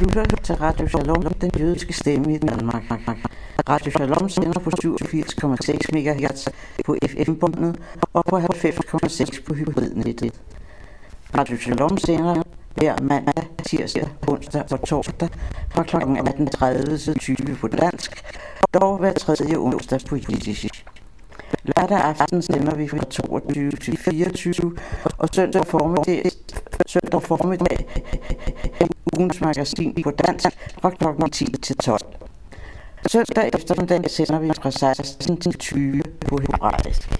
lytter til Radio Shalom, den jødiske stemme i Danmark. Radio Shalom sender på 87,6 MHz på FM-båndet og på 90,6 på hybridnettet. Radio Shalom sender hver mandag, tirsdag, onsdag og torsdag fra kl. 18.30 til 20 på dansk, dog hver tredje onsdag på jiddisch. Lørdag aften sender vi fra 22 til 24, og søndag formiddag ugens magasin på dansk fra kl. 10 til 12. Søndag eftermiddag sender vi fra 16 til 20 på hebraisk.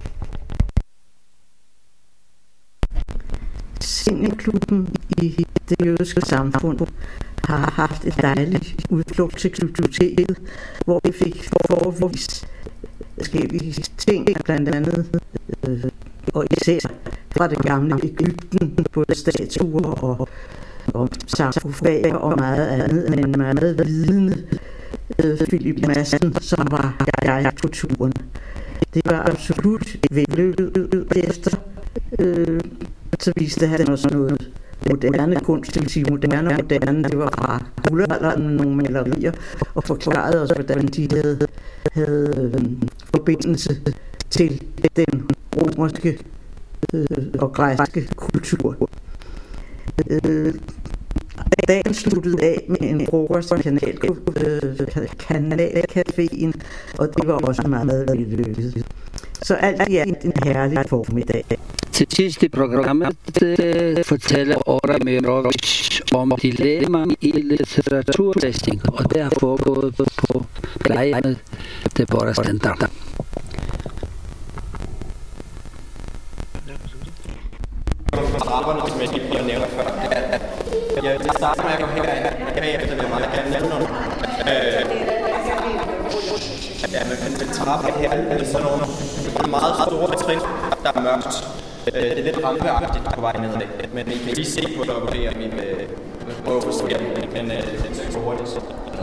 Sinneklubben i det jødiske samfund har haft et dejligt udflugt til biblioteket, hvor vi fik forvist forskellige ting, blandt andet og især fra det gamle Egypten, både statuer og sarkofager og meget andet, men en meget vidende Philip Madsen, som var guide på turen. Det var absolut vellykket. Efter så viste han også noget moderne kunst, det vil sige moderne, det var fra guldalderen, nogle malerier, og forklarede os, hvordan de havde forbindelse til den romerske og græske kultur. Dagen sluttede af med en frokost på Kanalcaféen, og det var også meget vellykket. Så alt i alt en herlig formiddag. Til sidst i programmet fortæller Ora Mirovic om dilemma i litteraturlæsning, og det har foregået på plejehjemmet Deborah Center. Som jeg lige nævnte før, jeg vil starte med at gå herefter vil jeg meget gerne nævne noget. Men trappen her er sådan nogle meget store trin, der er mørkt. Det er lidt rampeagtigt på vej nedad, men I kan lige se på det, og vi prøver at se det, men det er så hurtigt.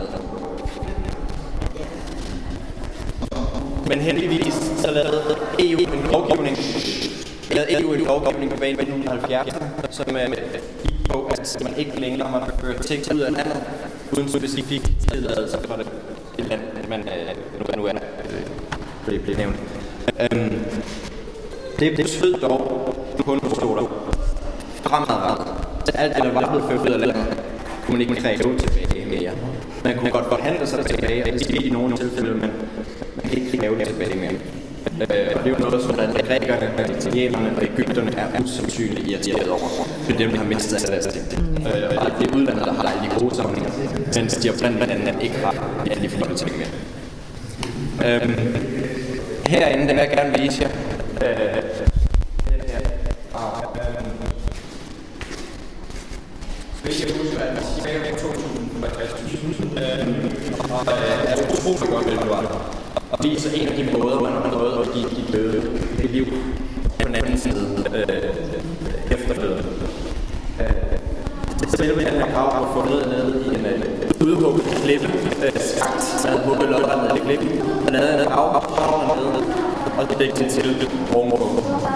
Men heldigvis så lavede EU en lovgivning. En lovgivning tilbage i 1970'erne, som gik på, at man ikke længere må føre ting ud af landet, uden specifik tilladelse for det land, man nu er blevet nævnt. Det betød dog kun stoler fremadrettet. Alt det, der var blevet ført ud af landet, kunne man ikke kræve tilbage mere. Man kunne godt forhandle sig tilbage, og det skete i nogle tilfælde, men man kan ikke kræve det tilbage mere. Og det er jo noget, som grækerne, italienerne og egypterne er usandsynligt irriteret over. Det er dem, der har mistet deres ting. Og det er udlandet, der har alle de gode samlinger, mens de oprindelige ikke har alle de flotte ting mere. Herinde, den vil jeg gerne vise jer. Hvis jeg husker, at vi sagde om 2000 og er utrolig godt velbevaret. Og viser en af de måder, man har nået at give de døde et liv på den anden side efter døden. Selve den her grav var fundet nede i en udhugget klippe, skagt, der havde hugget lopperne nede i klippen. Man havde en grav nede, og det dækte til rumrum.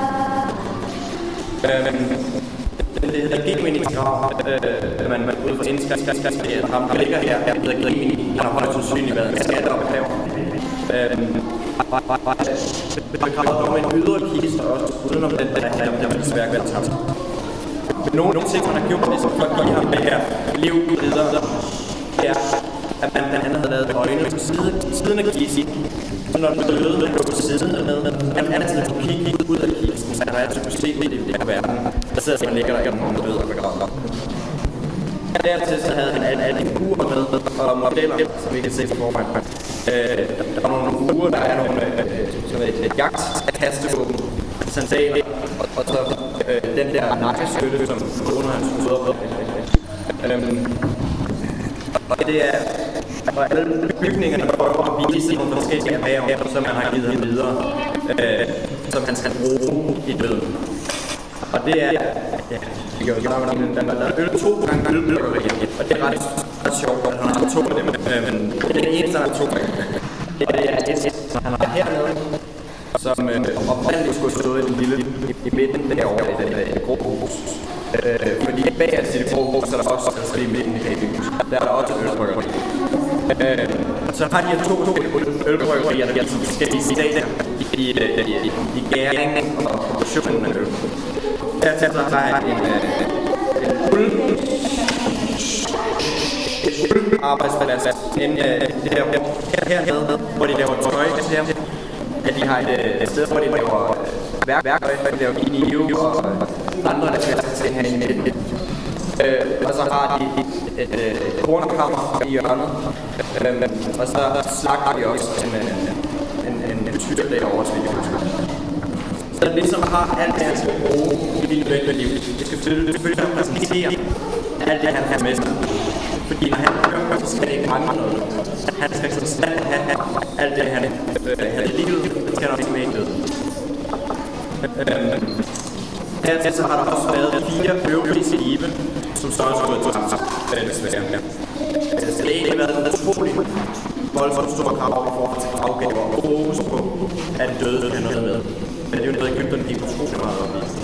Det hedder Gemini grav, man ud fra indskrift, at ham der ligger her, hedder Gemini. Han har højst sandsynligt været en skatteopgave. Man graver dog med en ydre kiste også, udenom den der var desværre været tabt. Men nogle ting, man har gjort, ligesom for at give ham det her liv videre, det er, at man blandt andet havde lavet øjne på siden af kisten. Så når den døde, den går på siden dernede, man altid kunne kigge ud af kisten, så man altid kunne se det af verden. Der sidder så man ligger der om døde og begravet. Dertil så havde han alle uger med og modeller, som vi kan se på forvejen. Der var nogle uger, der er nogle et jagtkastevåben, sandaler, og så den der nakkeskytte, som under hans hoved op. Og det er og alle bygningerne prøver at vise nogle forskellige erhverv, som man har givet ham videre, som han skal bruge i døden. Og det er, vi kan jo snakke om den, der er 2 gange ølbryggerier, og det er ret sjovt, at han har 2 af dem, men det er den eneste, der har 2 gange. Det er et, han har hernede, som oprindeligt skulle stå i midten derovre i det grå hus. Fordi bag af det grå hus er der også i midten i det hus. Der er der også et ølbryggeri. Så har de to ølbryggerier, der giver forskellige stadier i gæringen og produktionen af øl. Dertil så har jeg en arbejdsplads hernede, hvor de laver tøj. At de har et sted, hvor de laver værktøj, de laver knive og andre der skal ting herinde i midten. Og så har de et kornkammer i hjørnet, og så slagter de også en tyr derovre, så vi kan huske. Så den ligesom har alt det, han skal bruge i dit liv. Det skal selvfølgelig præsentere alt det, han har med sig. Fordi når han kører, så skal det ikke mangle noget. Han skal konstant have alt det, han havde i livet, det skal han også med i død. Hertil har der også været 4 øvrige skibe, som så også gået tabt, desværre. Så det har egentlig været en utrolig voldsomt stor krav i forhold til kravgaver og fokus på, at døde kan noget med. Men det er jo noget, Egypterne gik utrolig meget op i.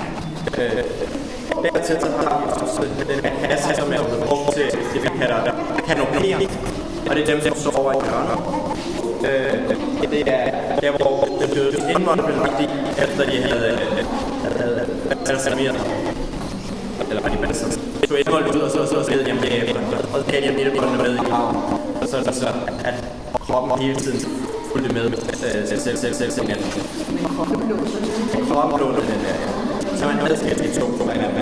Dertil så har vi også den her kasse, som er blevet brugt til det, vi kalder kanopéer. Og det er dem, som sover i hjørner. Det er der, hvor den døde indmål blev lagt i, efter de havde balsameret. Eller var de balsameret? Det tog indmålet ud, og så skede hjemme bagefter. Og så gav de indmålene med i graven. Og så er det så, at kroppen hele tiden fulgte med selv hinanden. Kroppen lånede den der, ja. Så man adskilt de to på hinanden.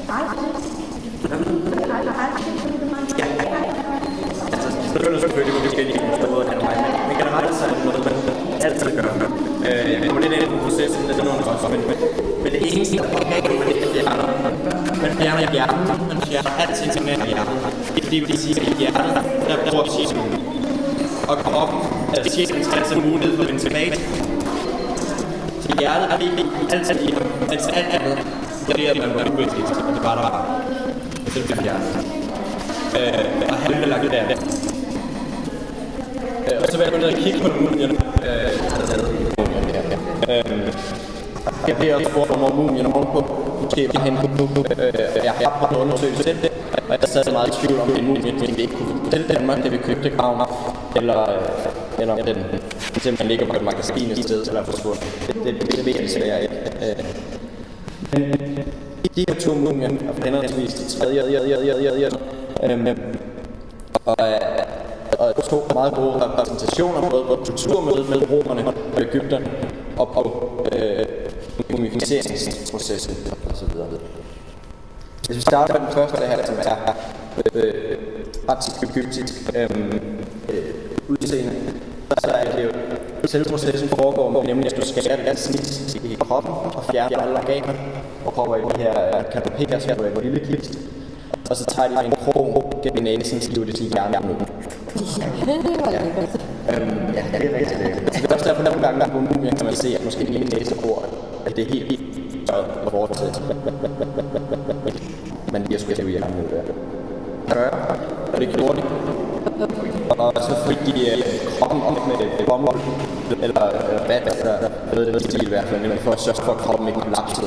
Ja. Altså, selvfølgelig på forskellige måder hen og vej, men generelt så er det noget, man altid gør. Jeg kommer lidt ind på processen, det er nogen også, men det eneste, der er galt med det, er hjerner. Man fjerner hjernen, man fjerner alting som er hjernen. Det er fordi, vi siger, at i hjernen, der bruger vi sjælen. Og kroppen, der sjælen skal have mulighed for at vende tilbage. Så hjertet er vigtigt i altid i ham, mens alt andet, det er, at man var uvæsentligt, og det var der bare. Så det bliver hjertet. Og han blev lagt der. Og så vil jeg gå ned og kigge på mumien. Jeg bliver også spurgt om mumien ovenpå. Måske var han på. Jeg har prøvet at undersøge selv. Og jeg sad meget i tvivl om en mumien, vi ikke kunne fortælle Danmark, det vi købte graven. Eller den simpelthen ligger på et magasin i stedet, eller forsvundet. Det ved jeg desværre ikke. De her to mumier, og henholdsvis de tredje, og to meget gode repræsentationer, både på kulturmødet med romerne og Egypterne, og på mumificeringsprocessen osv. Hvis vi starter med den første her, som er ret egyptisk udseende, så er det jo, selve processen foregår, nemlig at du skærer det snit i kroppen og fjerner alle organer, og prøver i de her kanopéer, så er en lille kist. Og så tager de en krog gennem næsen, så giver det til hjernen ud. Ja, det er rigtig lækkert. Det er også derfor, nogle gange på mumien kan man se, at måske en næsebord, at det er helt tøjet og fortsat. Men de har sgu til hjernen ud der. Og det gjorde de. Og så fik de kroppen op med bomber, eller vand, eller noget af den stil i hvert fald, men for at sørge for, at kroppen ikke kollapsede.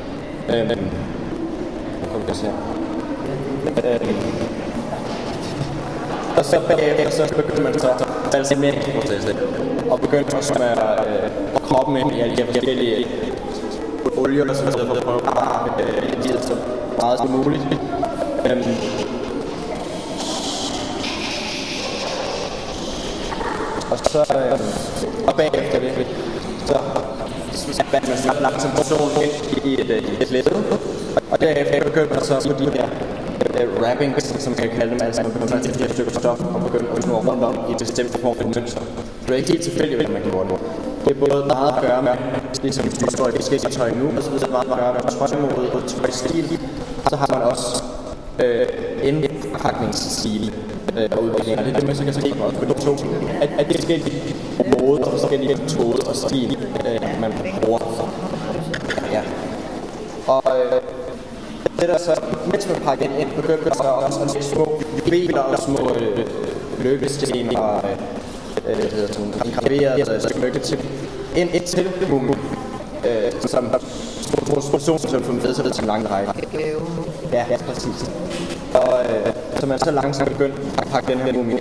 Og så bagefter så begyndte man så balsameringsprocessen og begyndte at smøre kroppen ind i alle de forskellige olier og så videre for at prøve at arbejde livet så meget som muligt. Og så og bagefter det så bandt man sig langsomt personen ind i et led, og derefter begyndte man så på de her wrappings, som man kan kalde dem, altså man begyndte at tage de her stykker stof og begyndte at snurre rundt om i et bestemt form for mønster. Det er ikke helt tilfældigt, hvordan man gjorde det. Det er både meget at gøre med, ligesom hvis du står i forskellige tøj nu, og så videre meget at gøre med tøjmode og tøjstil. Så har man også indpakningsstil og udvikling, og det er det, man så kan se også på de to. At det er forskellige måder og forskellige metode og stil, man bruger. Ja. Og det der så, mens man pakker ind, begyndte der også at små juveler og små løbesten og graveret smykke til. en til mumie, som person, som får med til en lang række. Ja, præcis. Og så man så langsomt begyndt at pakke den her mumie.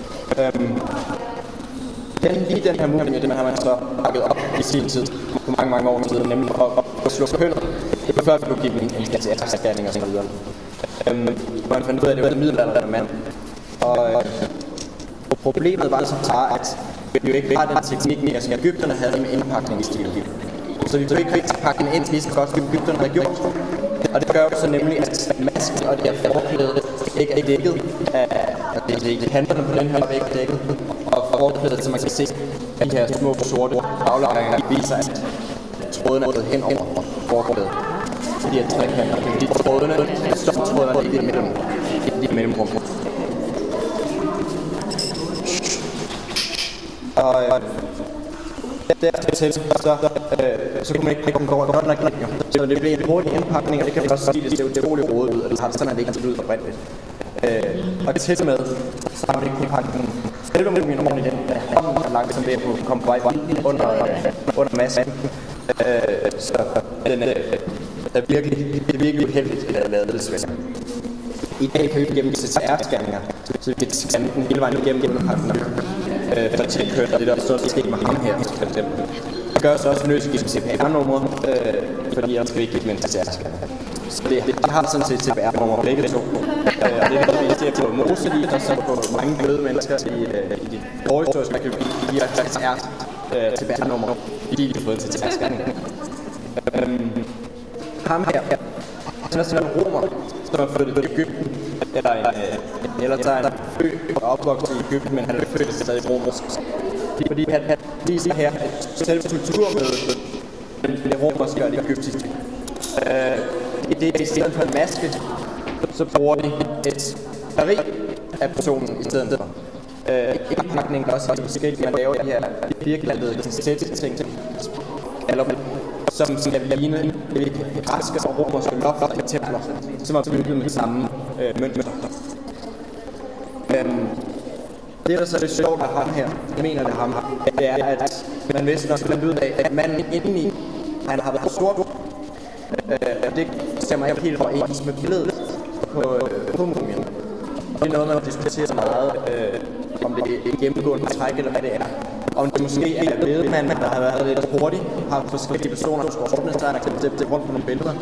Den her mumie, den har man så pakket op i sin tid, for mange år siden, nemlig at slå kønnet. Det var før vi kunne give dem en scanning og sådan videre. Man fandt ud af, at det var en middelalderende mand. Og problemet var så bare, at vi jo ikke har den teknik mere, som Egypterne havde med indpakningsstil. Så vi kunne ikke rigtig pakke den ind lige så godt, som Egypterne havde gjort. Og det gør jo så nemlig, at masken og det her forklæde ikke er dækket af kanterne på den her væg er dækket. Og forklædet, så man kan se, at de her små sorte aflejringer viser, at trådene er gået hen over forklædet. De her trekanter, de trådene, stofftrådene er lige i det mellemrum. Og dertil så kunne man ikke komme godt nok ind. Så det blev en hurtig indpakning, og det kan vi også sige, det ser utroligt rodet ud, og det har sådan, at det ikke er ud oprindeligt. Og det til med, så har man ikke kunnet pakke den selve mumien ordentligt ind, hånden er langsomt ved at komme på vej under masken. Så den er virkelig uheldigt at lave det svært. I dag kan vi gennem CTR-scanninger, så vi kan scanne den hele vejen igennem underpakken for at tjekke kørt, og det er også sket med ham her, for eksempel. Det gør så også nødt til at give CPR-nummer, fordi ellers skal vi ikke give dem en CTR-scanner. Så det har sådan set CPR-nummer begge to. Og det er noget, vi ser på Moseli, der så på mange bløde mennesker i de forhistoriske arkeologi, de har CPR-nummer, fordi de har fået en CTR-scanning. Ham her, han er sådan en romer, som er født i Egypten, eller så er han født og opvokset i Egypten, men han er født stadig romersk. Fordi han viser her, at selve kulturmødet det romerske og det egyptiske. I det i stedet for en maske, så bruger de et batteri af personen i stedet for. Indpakningen er også helt forskelligt. Man laver de her firkantede æstetiske ting, som skal ligne det græske og romerske lofter af templer, som er bygget med samme mønter. Det der så er det sjovt af ham her, jeg mener det ham, det er, at man vidste nok fandt ud af, at manden indeni, han har været sort, og det stemmer ikke helt overens med billedet på mumien. Og det er noget, man diskuterer så meget, om det er gennemgående træk eller hvad det er. Om det måske er billedmanden, der har været lidt hurtigt, har forskellige personer, der skal ordne sig, der kan sætte rundt på nogle billeder.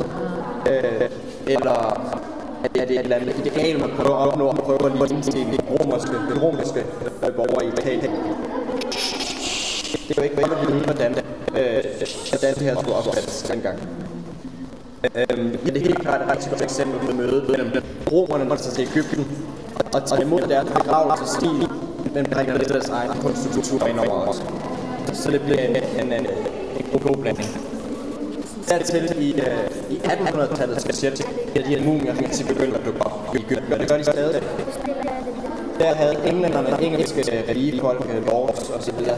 Eller er det et eller andet ideal, man prøver at opnå, og prøver at ligne til den romerske borger i Italien. Det er jo ikke vide, hvordan det her skulle opfattes dengang. Det er helt klart et rigtig godt eksempel på mødet mellem romerne, der tager til Egypten, og imod deres begravelsesstil, men bringer lidt deres egen konstruktur ind over os. Så det bliver en god blanding. Dertil i 1800-tallet specielt, er de her mumier, der begyndte at dukke op i Egypten, og det gør de stadig. Der havde englænderne, engelske rigefolk, lords og så videre,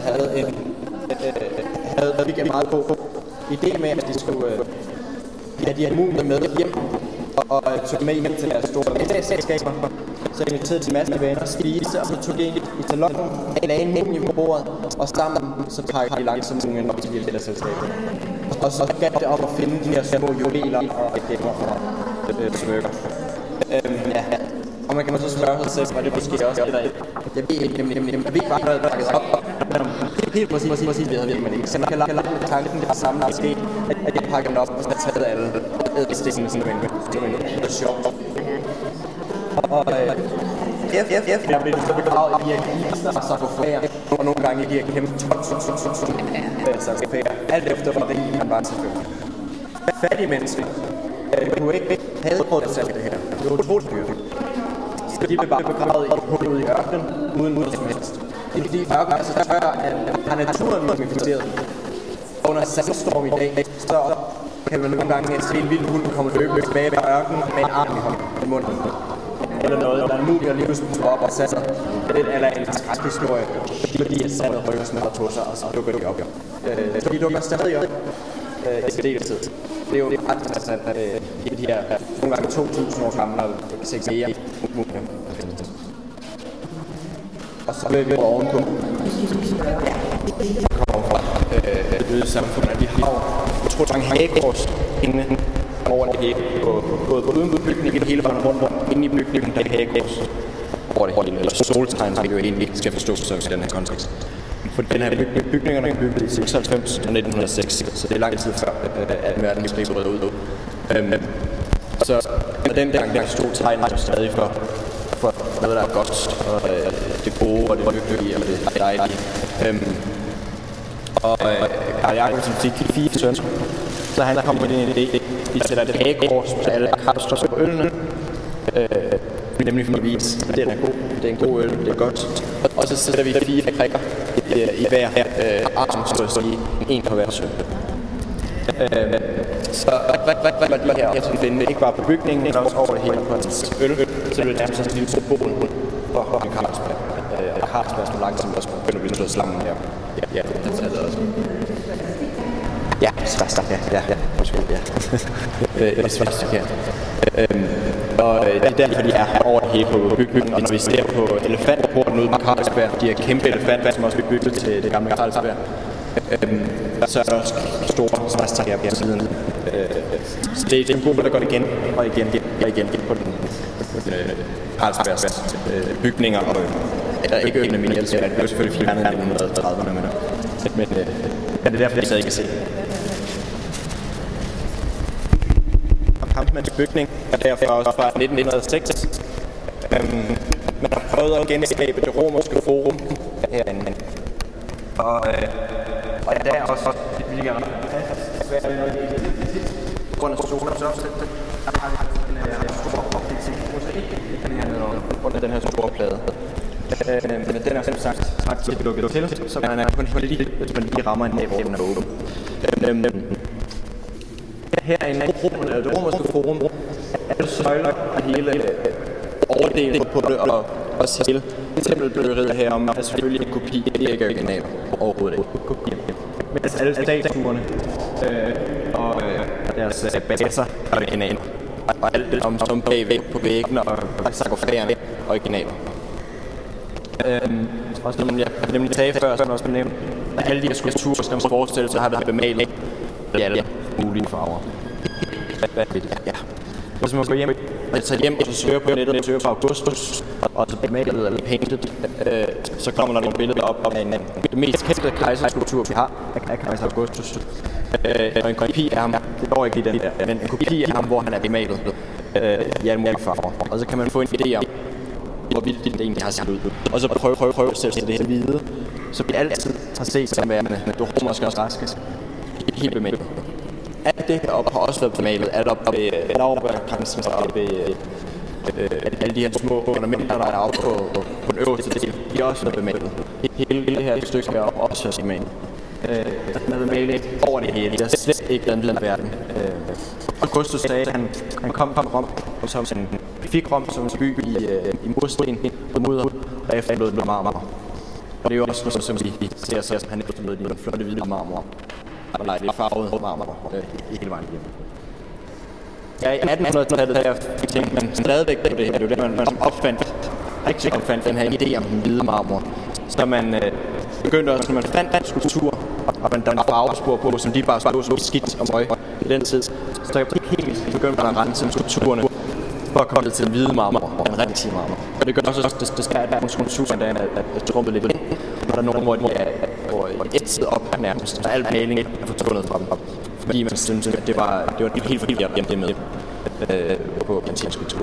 havde virkelig meget på idé med, at de skulle have de her mumier med hjem og tog med hjem til deres store middagsselskaber. Så inviterede de masser af venner, spise, og så tog de ind i salonen, lagde en mumie på bordet, og sammen så pakkede de langsomt mumien op til de her middagsselskaber. Og så gav det op at finde de her små juveler og gemmer og smykker. Ja. Og man kan så spørge sig selv, og det måske også det der. Jeg ved bare, hvad der er pakket op. Helt præcis ved man ikke. Så man kan lade med tanken, det samme der er sket, at jeg pakker den op, og så har taget alle ædelstenene som en sjov. Og efter jeg blev så begravet i de her kister og sarkofager, og nogle gange i de her kæmpe sarkofager, alt efter hvor rig man var selvfølgelig. Fattige mennesker kunne ikke have prøvet at sætte det her. Det var utroligt dyrt. Så de blev bare begravet i hul ud i ørkenen, uden noget som helst. Fordi ørkenen er så tør, at har naturen mumificeret. Under sandstorm i dag, så kan man nogle gange se en vild hund komme løbende tilbage ved ørkenen med en arm i munden. Eller noget, der er muligt at lige pludselig tog op og sætte sig. Det er en skrækhistorie, fordi at sandet rykker smadret på sig, og så dukker de op. Så de dukker stadig op i særdeleshed. Det er jo ret interessant, at de her nogle gange 2.000 år gamle, og kan se mere mumier. Og så vil vi ovenpå. øde samfund, at vi har utroligt mange hagekors inde over det hele, både uden bygningen, hele vejen rundt inde i bygningen, der er hagekors over det hele, eller soltegn, som vi jo egentlig skal forstå så i den her kontekst. For den her bygningerne er bygget i 96 og 1906, så det er lang tid før, at verdenskrig brød ud. Så dengang der stod tegnet stadig for noget, der er godt, og det gode, og det lykkelige, og det dejlige. Karl Jacobsen fik 4 sønner, så han kom med den idé, vi sætter et hagekors på alle kapsler på ølene, nemlig for at vise, at den er god, det er en god øl, det er godt. Og så sætter vi 4 prikker i hver arm, så at sige, en på hver søn. Så hvad de her sådan finde, ikke bare på bygningen, men også over det hele på hans øl, så det er nærmest sådan en lille symbol for Carlsberg. Carlsberg som langsomt også begynder at blive slået slammen her. Ja, det er det også. Ja, svastika, ja. Undskyld, ja. Det er svastika. Og det er derfor, de er over det hele på bygningen. Og når vi ser på elefantporten ude på Carlsberg, de her kæmpe elefanter, som også bliver bygget til det gamle Carlsberg, så er der også store svastika på siden. Så det er et symbol, der går igen og igen på den Carlsbergs bygninger. Og der er ikke øjne af min hjælp, det er selvfølgelig fjernet i 1930'erne, men det er derfor, jeg stadig kan se. Kampmanns bygning er derfor også fra 1906. Man har prøvet at genskabe det romerske forum herinde. Og der er også lidt svært på grund af solens opsættelse. Der har en stor opdækning under den her store plade. Men den er som sagt ret lukket til, så man er kun lige, hvis man lige rammer en dag, hvor den er åben. Herinde i det romerske forum, alle søjler og hele overdelen på det og hele tempelbyggeriet herom er selvfølgelig en kopi, det er ikke originaler overhovedet ikke. Men alle statuerne og deres baser er originaler. Og alt det som bagvæg på væggene og sarkofagerne er originaler. Også som jeg nemlig sagde før, som også nævnt, at alle de her skulpturer, skal man forestille sig, har været bemalet i alle mulige farver. Ja. Hvis man går hjem og tager hjem og så søger på nettet, søger på Augustus, og så bemalet eller painted, så kommer der nogle billeder op af det mest kendte kejserskulptur, vi har, af kejser Augustus. Og en kopi af ham, det går ikke i den der, men en kopi af ham, hvor han er bemalet i alle mulige farver. Og så kan man få en idé om, hvor vildt det egentlig har set ud. Og så prøve at sætte det her hvide, så vi altid har set som værende det romerske og græske helt bemalet. Alt det her op har også været bemalet. Alt op ved Laurbærkransen og ved alle de her små ornamenter, der er oppe på den øverste del, de er også været bemalet. Hele det her stykke her er også bemalet. Der er bemalet over det hele. Det er slet ikke den viden af verden. Augustus sagde, at han kom fra Rom, som fik Rom som en by i mursten og mudder, og efterlod med marmor. Og det er jo også noget, som vi ser, som han efterlod i den flotte hvide marmor. Og nej, det er farvet marmor i hele vejen hjem. Ja, i 1800-tallet der tænkte man stadigvæk på det her. Det var det, man opfandt den her idé om den hvide marmor. Så man begyndte også, når man fandt skulptur, og man der farvespor på, som de bare stod som skidt og møg i den tid. Så helt begyndte man at rense skulpturerne for at komme ned til den hvide marmor, den rigtige marmor. Og det gør også, at det skal være nogle skulpturer, der er trumpet lidt ind, og der er nogle, hvor de er ætset op nærmest, så al maling er fortundet fra dem. Fordi man synes, at det var helt forkert det med på antikke skulpturer.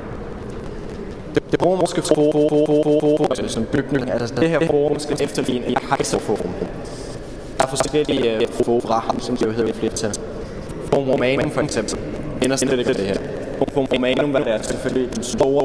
Det romerske forum som bygning, altså det her forum skal efterligne et kejserforum. Der er forskellige fora, som det jo hedder i flertal. Forum Romanum for eksempel, ender slet ikke det her. Forum Romanum var der selvfølgelig den store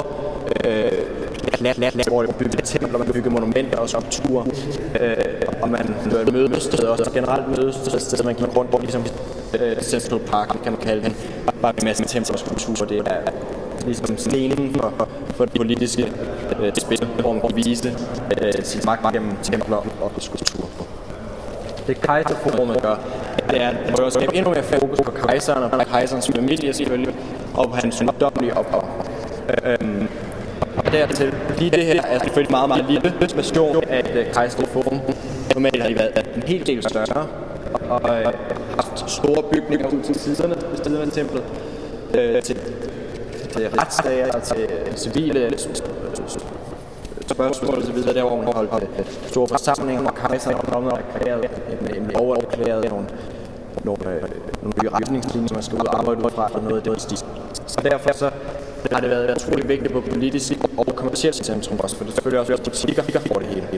hvor det bygget templer, man bygget monumenter og skulpturer, og man mødesteder også generelt mødesteder, så man gik rundt ligesom Central Park, kan man kalde den, bare en masse templer og skulpturer. Det er ligesom scenen for det politiske spil, hvor man kan vise sin magt gennem templer og skulpturer. Det kejserforumet gør, det er at prøve at skabe endnu mere fokus på kejseren og på kejserens familie selvfølgelig, og på hans ungdommelige ophav. Og dertil, lige det her er selvfølgelig meget, meget lille version af et kejserligt forum. Normalt har de været en hel del større, og haft store bygninger ud til siderne af templet, til retssager og til civile spørgsmål og så videre, der hvor man holdt store forsamlinger, og kejseren var kommet og overerklæret nogle nye retningslinjer, som man skal ud og arbejde ud fra, og noget af det stil. Så derfor så har det været utrolig vigtigt på politisk og kommercielt centrum også, for det er selvfølgelig også butikker for det hele.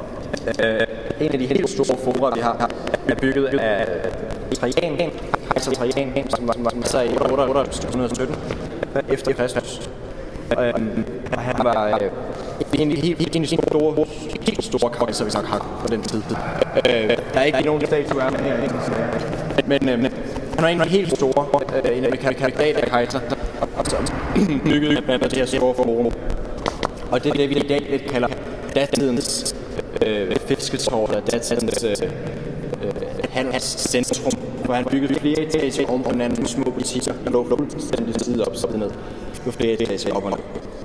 En af de helt store fora, vi har, er bygget af Trajan, kejser Trajan, som var så i 817 efter Kristus. Og han var en af de helt store kejser, vi nok har på den tid. Der er ikke nogen statuer her, men han var en af de helt store, en af de kandidater kejser, som byggede med det her store forum. Og det er det, vi i dag lidt kalder datidens fisketårn, eller datidens handelscentrum, hvor han byggede flere etager om hinanden, små butikker, der lå fuldstændig side op, side ned. Det var flere etager op og ned.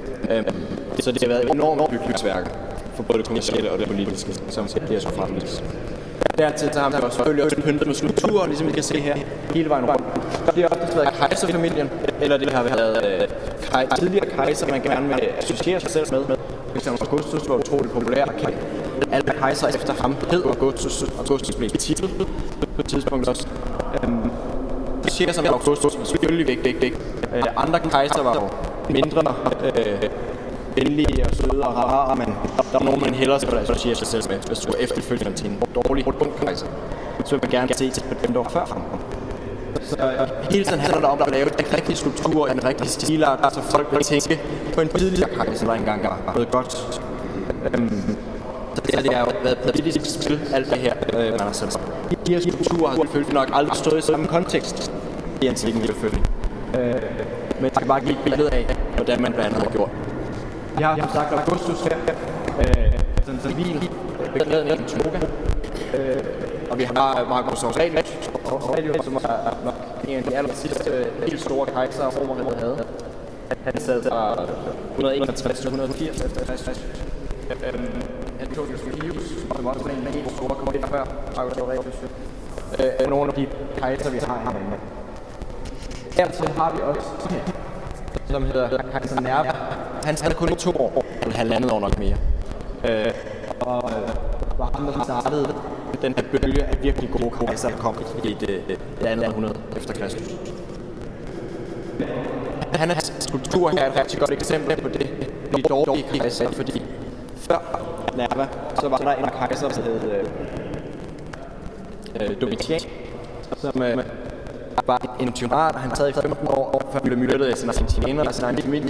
Så det har været enormt bygningsværker for både det kommercielle og det politiske, som bliver så fremlægges. Dertil har man selvfølgelig også pyntet med skulpturer, ligesom vi kan se her, hele vejen rundt. Det har ofte været kejserfamilien, eller det har været tidligere kejser, man gerne vil associere sig selv med. F.eks. Augustus var utroligt populær og kendt. Alle kejser efter ham hed Augustus. Augustus blev titel på et tidspunkt også. Associere sig med Augustus var selvfølgelig vigtigt. Andre kejser var jo mindre venlige og søde og rare, men der var nogen, man hellere skulle associere sig selv med, hvis du var efterfølgende til en dårlig kejser. Så vil man gerne se til dem, der var før ham. Så hele tiden handler det om at lave en rigtig skulptur, en rigtig stilart, så folk vil tænke på en tidligere kejser, der engang var noget godt. Så det har jo været politisk spil, alt det her, man har sat. De her skulpturer har selvfølgelig nok aldrig stået i samme kontekst i antikken, selvfølgelig. Men det kan bare give et billede af, hvordan man blandt andet har gjort. Vi har som sagt Augustus her, sådan en civil beklædning af en toga. Og vi har Marcus Aurelius, som var nok en af de aller sidste helt store kejser, Romeriet havde. Han sad fra 161 til 180 efter Kristus. Antonius Pius, som også var en af de helt store, kom ind før Marcus Aurelius. Nogle af de kejser, vi har herinde. Dertil har vi også som hedder kejser Nerva. Han havde kun 2 år, eller halvandet år nok mere. Og var ham, der startede den her bølge af virkelig gode kejser, der kom i det andet århundrede efter Kristus. Hans skulptur her er et rigtig godt eksempel på det, de dårlige kejser, fordi før Nerva, så var der en kejser, der hed Domitian, som var en tyran, og han sad i 15 år, før han blev myrdet af sine tjener og sin egen familie.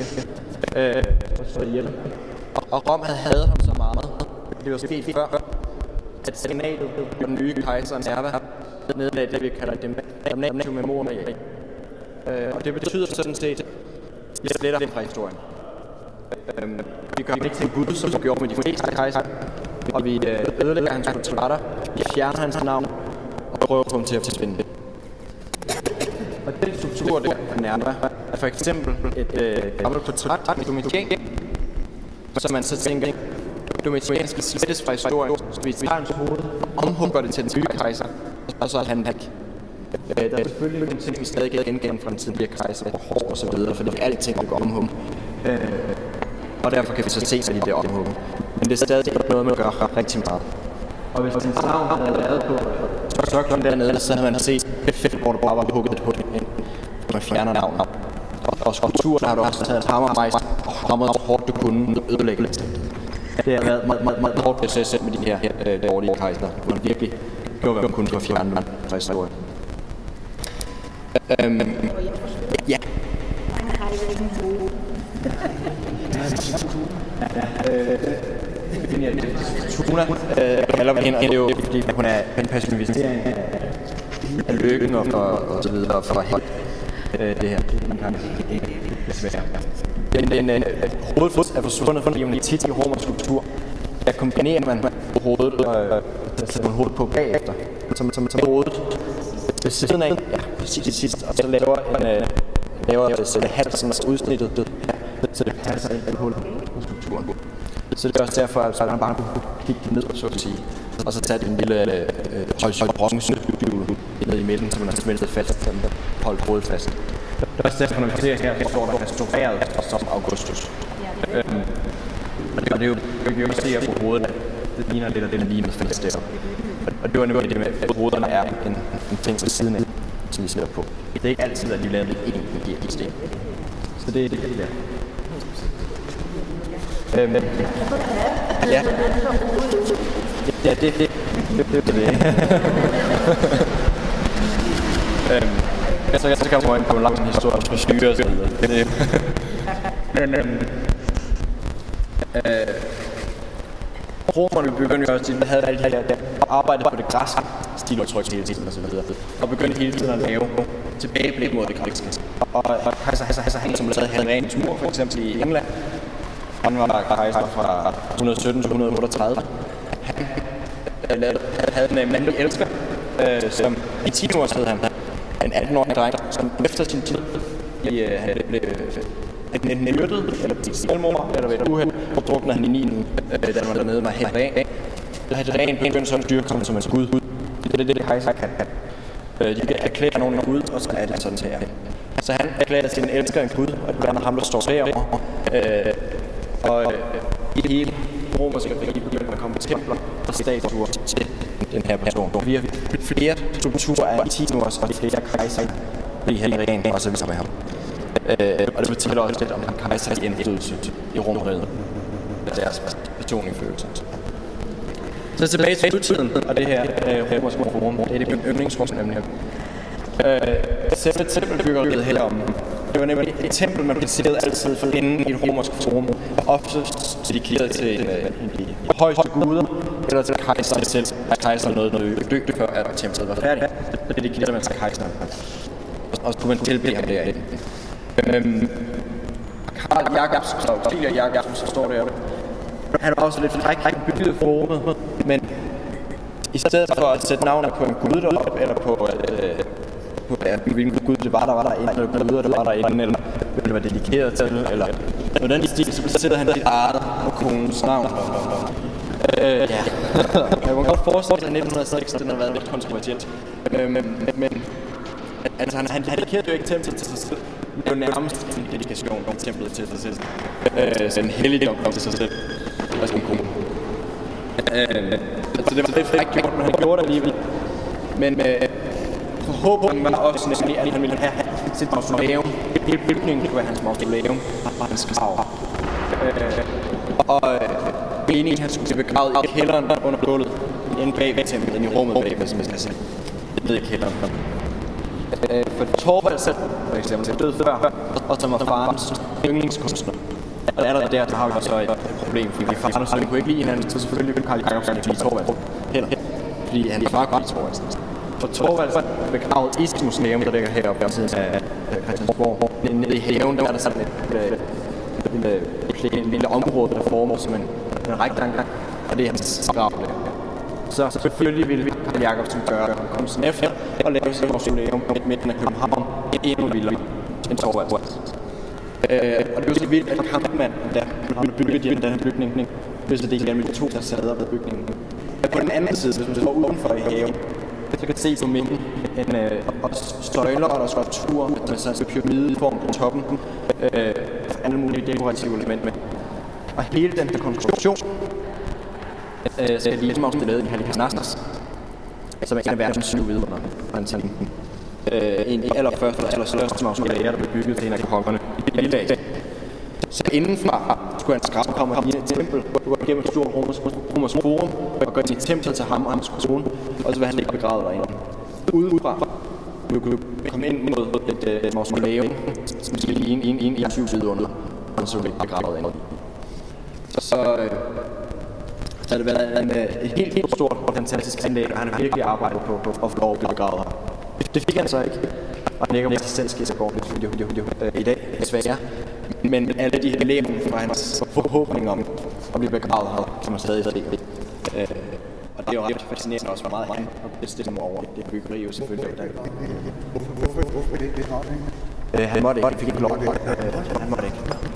Og Rom havde ham så meget. Det var sket før, at senatet og den nye kejser Nerva nedlagde det, vi kalder damnatio memoriae. Og det betyder sådan set, at vi sletter det fra historien. Vi gør ikke til Gud, som vi gjorde med de fleste kejser, og vi ødelægger hans portrætter, vi fjerner hans navn og prøver at få ham til at forsvinde. Og den struktur der af Nerva er for eksempel et gammelt portræt af Domitian, som man så tænker, Domitian skal slettes fra historien, så vi tager hans hoved, omhugger det til den nye kejser, og så er han væk. Der er selvfølgelig nogle ting, vi stadig kan genkende fra den tidligere kejser, og hår og så videre, fordi alting vil gå omhugge. Og derfor kan vi så se, at de bliver omhugge. Men det er stadig noget med at gøre rigtig meget. Og hvis hans navn havde været på stokken dernede, så havde man set et fedt, hvor der bare var hugget et hul ind, hvor man fjerner navnet. Og skulpturen har du også taget en hammermejs og hamret så hårdt du kunne ødelægge det. Det har været meget hårdt proces med de her dårlige kejser, hvor man virkelig gjorde, hvad man kunne for at fjerne den fra historien. Ja. Tuna kalder vi hende, og det er jo fordi hun er en personificering af lykken og så videre for helt det her. Man kan desværre. Den hovedfod er forsvundet, fordi hun er tit i romerskulptur. Der kombinerer man hovedet og sætter man hovedet på bagefter, som hovedet ved siden af, ja, præcis sidst, og så laver halsen udsnittet så det passer ind i hullet på strukturen. Så det er også derfor, at man bare kunne kigge ned, så at sige, og så tage en lille bronzehjul ned i midten, så man har smeltet fast, så man holdt hovedet fast. Det er også derfor, når vi ser her, så står der restaureret som Augustus. Og det er jo, vi også ser på hovedet, at det ligner lidt af det, der ligner fast der. Og det var nemlig det med, at hovederne er en ting ved siden af, som vi sætter på. Det er ikke altid, at de laver lidt en i sten. Så det er det der. Ja. Ja, det. Så kan man på en lang historie på styre og så videre. Romerne begyndte jo også, at de havde alle de her arbejdet på det græske stiludtryk hele tiden og så videre. Og begyndte hele tiden at lave tilbageblik mod det græske. Og kejser han, som lavede Hadrianus mur, for eksempel i England. Han var kejser fra 117 til 138. Han havde en mandlig elsker, som i 10 år hed han en 18-årig dreng, som efter sin tid han blev enten myrdet, eller blev selvmord, eller ved et uheld, og druknede han i Nilen, da han var dernede med Hadrian. Hadrian begyndte sådan at dyrke ham som en gud. Det er det, kejser kan. De kan erklære nogen gud, og så er det sådan her. Så han erklærede sin elsker en gud, og det er ham, der står derovre. Og i hele romerske rige begyndte at komme templer og statuer til den her person. Vi har flere strukturer af Titus og flere kejser i Hadrian, og så videre med ham. Og det fortæller også lidt om den kejsers indflydelse i Romeriet. Deres betoningfølelse. Så tilbage til nutiden, og det her romerske forum, det er det yndlingsrum nemlig. Selve tempelbyggeriet herom, det var nemlig et tempel, man placerede altid for inden i et romersk forum, ofte dedikeret til de højeste guder, eller til kejseren selv. Kejseren nåede dygtig før, at templet var færdigt, så dedikerede man til kejseren. Og så kunne man tilbede ham derinde. Karl Jacobsen, så Auxilia Jacobsen, så står deroppe. Han var også lidt fræk, han byggede forumet, men i stedet for at sætte navnet på en gud deroppe, eller på hvilken gud det var derinde, eller guder det var derinde, eller hvad det var dedikeret til, eller hvordan i stil, så placerede han sit eget og konens navn. Ja, jeg må godt forestille sig, at 1906, den har været lidt kontroversielt, men altså han dedikerede jo ikke templet til sig selv. Det er jo nærmest en dedikation af templet til sig selv. Så en helligdom til sig selv. Og sin kone. Så det var lidt frækt gjort, men han gjorde det alligevel. Men forhåbningen var også nemlig, at han ville have sit mausoleum. Hele bygningen kunne være hans mausoleum og hans grav. Og meningen, han skulle blive begravet i kælderen under gulvet. Inde bag ved templet, inde i rummet bagved, som jeg skal sige. Det ved jeg kælderen. For Thorvald selv, for eksempel, døde før, og som var farens yndlingskunstner. Og allerede der har vi så et problem, fordi faren og sønnen kunne ikke lide hinanden, så selvfølgelig kunne Karl Jacobsen ikke lide Thorvald heller. Fordi hans far kunne lide Thorvald. For Thorvald er begravet i sit museum, der ligger heroppe ved siden af Christiansborg. Nede i haven, der er der sådan et lille område, der former som en rektangle, og det er hans grav der. Så selvfølgelig ville Karl Jacobsen gøre kunsten efter og lave sit mausoleum i midten af København endnu vildere end Thorvald. Og det er jo så vildt, at Kampmann, der har bygget den her bygning, hvis det er igen med 2 facader ved bygningen. På den anden side, hvis man står udenfor i haven, så kan se på midten en søjler og der skulpturer med sådan en pyramideform på toppen, for alle mulige dekorative elementer. Og hele den her konstruktion skal lige som lavet i Halikarnassos, som er en af verdens 7 vidunder fra antikken. En af de allerførste og allerstørste mausoleer, der blev bygget til en af kongerne i lille dag. Så indenfra skulle hans grav komme ind i et tempel, gå igennem et stort romersk forum og gå ind i et tempel til ham og hans kone, og så vil han ligge begravet derinde. Udefra vil kunne komme ind mod et mausoleum, som skal lige ind i 7 vidunder, og så vil ligge begravet derinde. Så har det været et helt stort og fantastisk anlæg, og han har virkelig arbejdet på at få lov at blive begravet her. Det fik han så ikke, og han ikke om sig selv sker så godt i dag, desværre. Men alle de her elever fra hans forhåbning om at blive begravet her, kan man stadig se. Og det er jo ret fascinerende også, hvor meget han har bestemt over det byggeri jo selvfølgelig. Hvorfor det? Han måtte ikke, han fik ikke lov. Han måtte ikke, nej.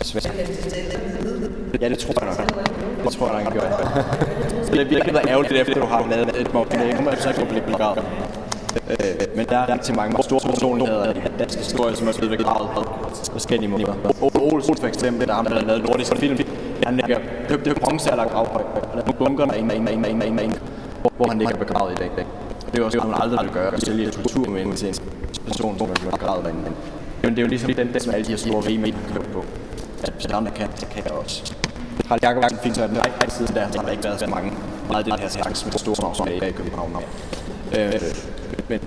Svært. Ja, det tror jeg nok. Det tror jeg nok, jeg gør. Så det er virkelig været ærgerligt, efter du har lavet et mausoleum, og så kan du blive begravet. Men der er rigtig mange store personligheder i dansk historie, som er blevet begravet på forskellige måder. Olsen for eksempel, der har lavet nordisk film. Det er bronzealder gravhøj, og der er bunkerne en, hvor han ligger begravet i dag. Det er også noget, man aldrig vil gøre, at sælge et kulturminde til en person, som er blevet begravet derinde. Men det er jo ligesom den, som alle de her store rige medier køber på. At andre kan jeg også. Harald Jacobsen fik så en række siden der, så har der ikke været så mange meget det her slags med store navn, som er i København. Men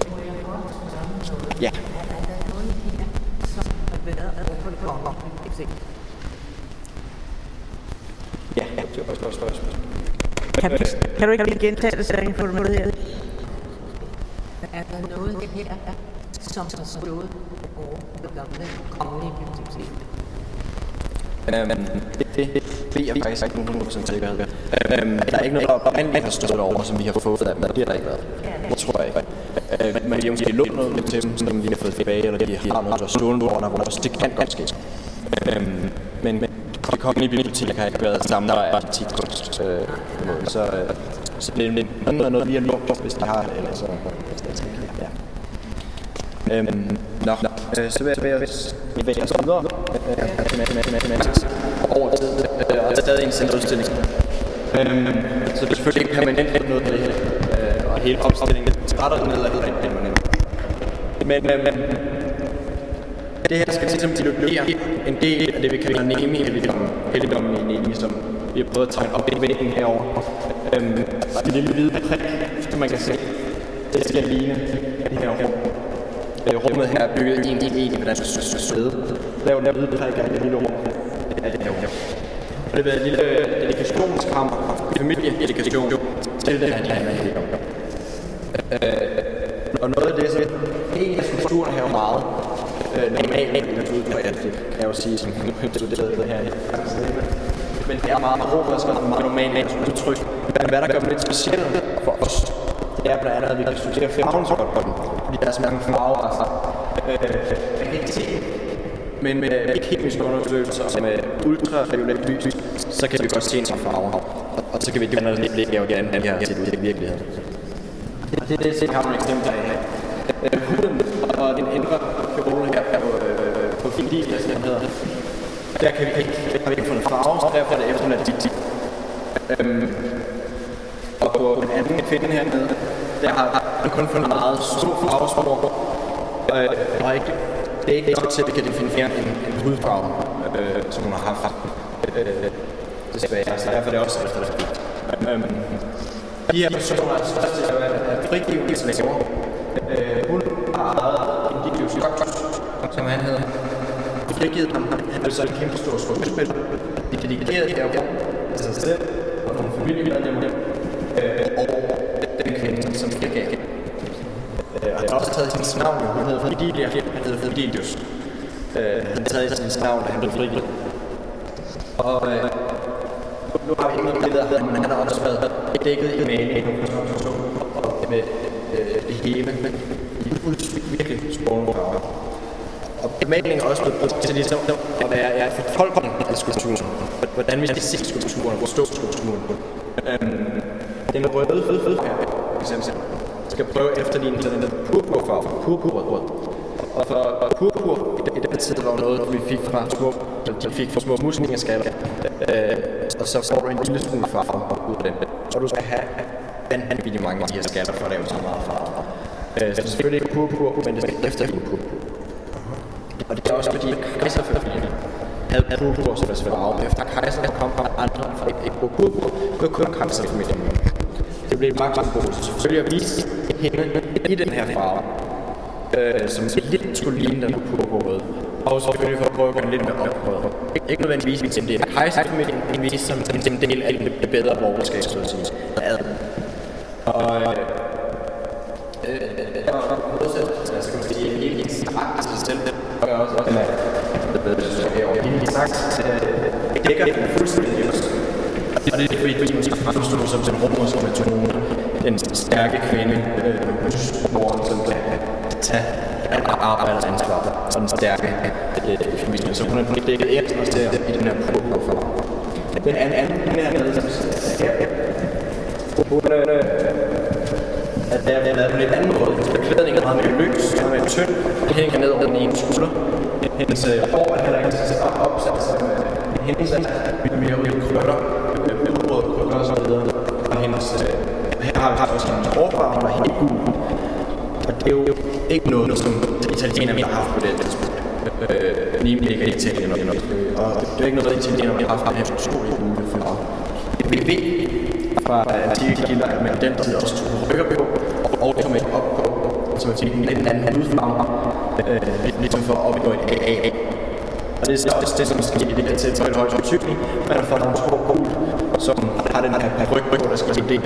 ja. Ja, det var også spørgsmål. Kan du ikke lige gentage det, så jeg kan få det med her? Er der noget her, som har stået over det gamle kongelige bibliotek? Det ved jeg faktisk ikke 100% sikkerhed. Der er ikke noget, der oprindeligt har stået over, som vi har fået af dem. Det har der ikke været. Det tror jeg ikke. Men de har måske lånt noget til dem, som vi har fået tilbage, eller de har noget, der stående under vores. Det kan godt ske. Men det kongelige bibliotek har ikke været samlet af antikkunst. Så det er noget, vi har lånt, hvis de har det, eller så. Så vil jeg bevæge os videre over tid, og der er stadig en sendt udstilling. Så det er selvfølgelig ikke permanent noget af det her, og hele opstillingen starter ned af helt permanent. Men det her skal ligesom illustrere en del af det, vi kalder Nemi-helligdommen i Nemi, som vi har prøvet at tegne op i væggen herovre. Det lille hvide prik, som man kan se, det skal ligne det her rum. Rummet her er bygget en til hvordan det er søde. Lav den hvide prik af det lille rum. Det er det her rum. Og det har været en lille dedikationskammer, familiededikation til den her helligdom. Og noget af det, så en af skulpturerne her er meget normalt kan jeg jo sige, som nu studerede det her. Men det er meget romersk og meget normalt udtryk. Men hvad der gør dem lidt specielt for os, det er blandt andet, at vi kan studere farven så godt på den. Fordi der er så mange farver, altså. Jeg kan ikke se, men med kemiske undersøgelser og med ultraviolet lys, så kan vi godt se en farver. Og så kan vi gøre lidt blik af, hvordan det her set ud i virkeligheden. Og det er det, har nogle eksempler af her. Huden og den indre kjole her på Fidilia, som den hedder. Der har vi ikke fundet farve, så derfor er det efterladt dit. Og på den anden kvinde hernede, der har vi kun fundet meget små farvespor. Og det er ikke nok til, at vi kan definere en hudfarve, som hun har haft. Desværre, så derfor er det også efterladt. De her personer er største af frigivende slaver. Hun har ejet Indigius Coccus, som han hedder. Frigivet ham. Han er så en kæmpe stor skuespiller. De dedikerede her af sig selv og nogle familiemedlemmer og den kvinde, som frigav. Og han har også taget hendes navn, hun hedder Fidilia, han hedder Fidilius. Han har taget hendes navn, da han blev frigivet. Og nu har vi ikke noget billeder, men han har også været dækket i maling med det hele, i virkelig strålende farver. Og malingen er også blevet brugt til ligesom at være fortolkning af skulpturen. Hvordan vi skal se skulpturen, hvor stå skulpturen. Den røde fed her, eksempel, skal prøve efterligne sådan en purpurfarve, purpurrød. Og for purpur, i den tid var noget, vi fik fra små muslingeskaller. Og så får du en lille smule farve ud af den. Og du skal have vanvittigt mange af de her skaller for at lave så meget farve. Så selvfølgelig ikke purpur, men det skal efterligne purpur. Og det er også fordi, at kejserfamilien havde purpur som deres farve. Efter kejserne kom fra andre, for ikke på purpur, det var kun kejserfamilien. Det blev et magtsymbol, så selvfølgelig at vise hende i den her farve, som lidt skulle ligne den purpurrøde. Og selvfølgelig for at prøve at gøre lidt mere oprøret. Ikke nødvendigvis en del af kejserfamilien, men vise som en del af det bedre borgerskab, så at sige. Og der var modsat, så kan man sige, at hele sagt sig selv, og også hele sagt, dækker den fuldstændig just. Og det er fordi, man skal fremstå som den romerske metode, den stærke kvinde, moren, som kan tage arbejders ansvar, sådan stærke familie. Så hun er dækket ind i den her prøve. Den anden her, hun at der er lavet på lidt anden måde. Hendes beklædning er meget mere løs, og meget mere tynd. Det hænger ned over den ene skulder. Hendes hår er heller ikke opsat som hendes er mere ude i krøller, udbrød krøller og så videre. Og hendes, her har vi også hendes hårfarve, der er helt gul. Og det er jo ikke noget, som italienerne har haft på det tidspunkt. Nemlig ikke Italien og det er ikke noget, italienerne har haft den her utrolig gule farve. Vi ved fra antikke kilder, at man den tid også tog rykker på og tog med op på, så man fik en anden hudfarve, ligesom for at opgå et AA. Og det er også det, som sker i det her tilfælde højt opsygning. Man har fået nogle små gul, som har den her ryg på, der skal studere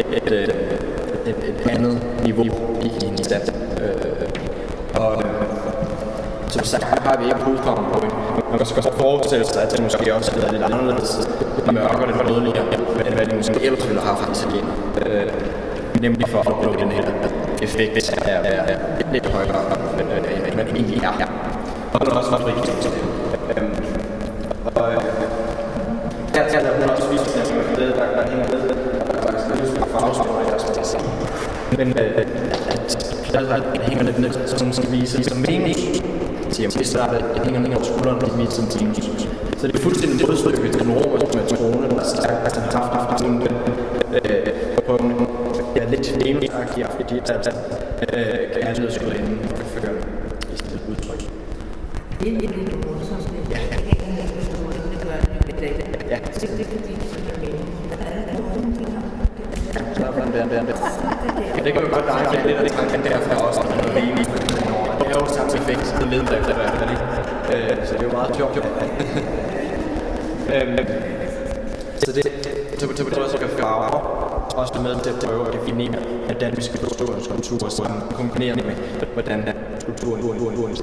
et andet niveau i en stand. Og som sagt, har vi ikke hudfarven på hende. Man kan også forestille sig, at det måske også er lidt anderledes, lidt mørkere, lidt rødligere, end hvad de måske ellers ville have haft i italiener. Nemlig for at opnå den her effekt er lidt højere, end man egentlig er her. Og den er også meget rigtig til det. Og her er hun også vist, at der hænger ved, der er faktisk lidt farvespiller i deres plads. Men at hænger lidt ned, som skal vise som mening. Det starter, det hænger ned over skulderen, og det viser som tinus. Så det er fuldstændig modstykke til den romerske trone, der er stærkt, den har haft den på en lidt venusagtig, fordi der kan altid skyde inden for føreren i sådan et udtryk. Det er lidt morsomt, det hænger ned på skulderen, det gør det i dag. Ja. Det er fordi, som jeg mener, at der er nogen, der har det. Det kan vi godt lege lidt, og det kan derfor også noget rigeligt. Det er jo samme effekt, det leder efter i hvert fald, ikke? Så det er jo meget sjovt. Så det betyder også, at farver også er med til at prøve at definere, hvordan vi skal forstå en skulptur, og sådan kombinere med, hvordan skulpturen er.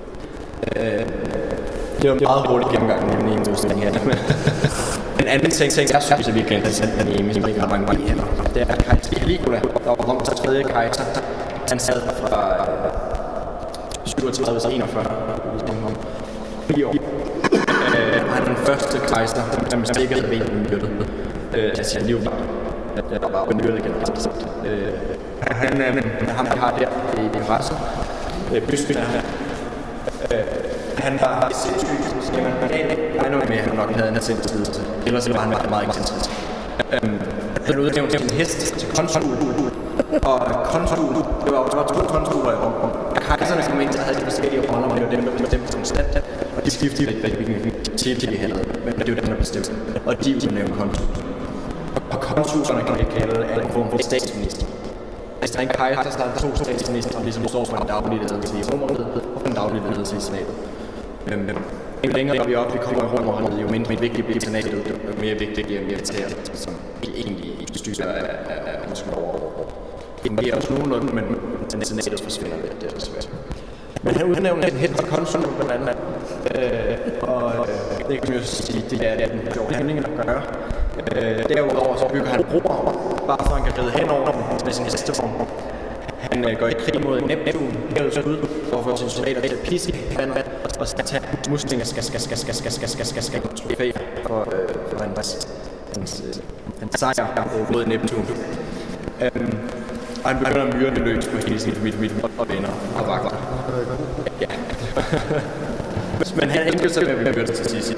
Det var en meget hurtig gennemgang, nemlig en udstilling her. En anden ting, jeg synes, at vi kan interessant med Nemi, som ikke har mange i hænder, det er kejser Caligula, der var Roms tredje kejser. Han sad fra 37 til 41, i år. Han er den første kejser, som sikkert ved den myrdet af sin liv. Der var benyttet generelt sagt. Han er ham, der har der i rassen. Bysken er her. Han var sindssygt, så man regner med, at han nok havde en sindssygt. Ellers var han meget ekscentrisk. Han udnævnte en hest til konsul. Og konsul, der var 2 konsuler i Rom. Kejserne kom ind, så havde de forskellige roller, og det var dem, der bestemte konstant. Og de skiftede ikke, hvilken titel de havde. Men det var dem, der bestemte. Og de udnævnte konsul. Og konsulerne kan vi kalde en form for statsminister. Hvis der er en kejser, så er der 2 statsminister, ligesom står for en daglig ledelse i Romerriget og en daglig ledelse i senatet. Jo længere vi op, vi kommer i Romerriget, jo mindre vigtigt bliver senatet, jo mere vigtigt bliver militæret, som egentlig styrer af måske over. Det fungerer også nogenlunde, men senatet forsvinder lidt, det er svært. Men han udnævner en helt konsul blandt andet, og det kan man jo sige, det er den sjove handling, der gør. Derudover så bygger han broer, bare for at han kan ride henover med sin hestevogn. Han går i krig mod Neptun, hævet sig ud for at få sine soldater til at pisse i vandet, og så tage muslinger, trofæer for hans sejr mod Neptun. Og han begynder at myrde løs på hele sin familie og venner og vagter. Ja. Men han endte så med at blive myrdet til sidst.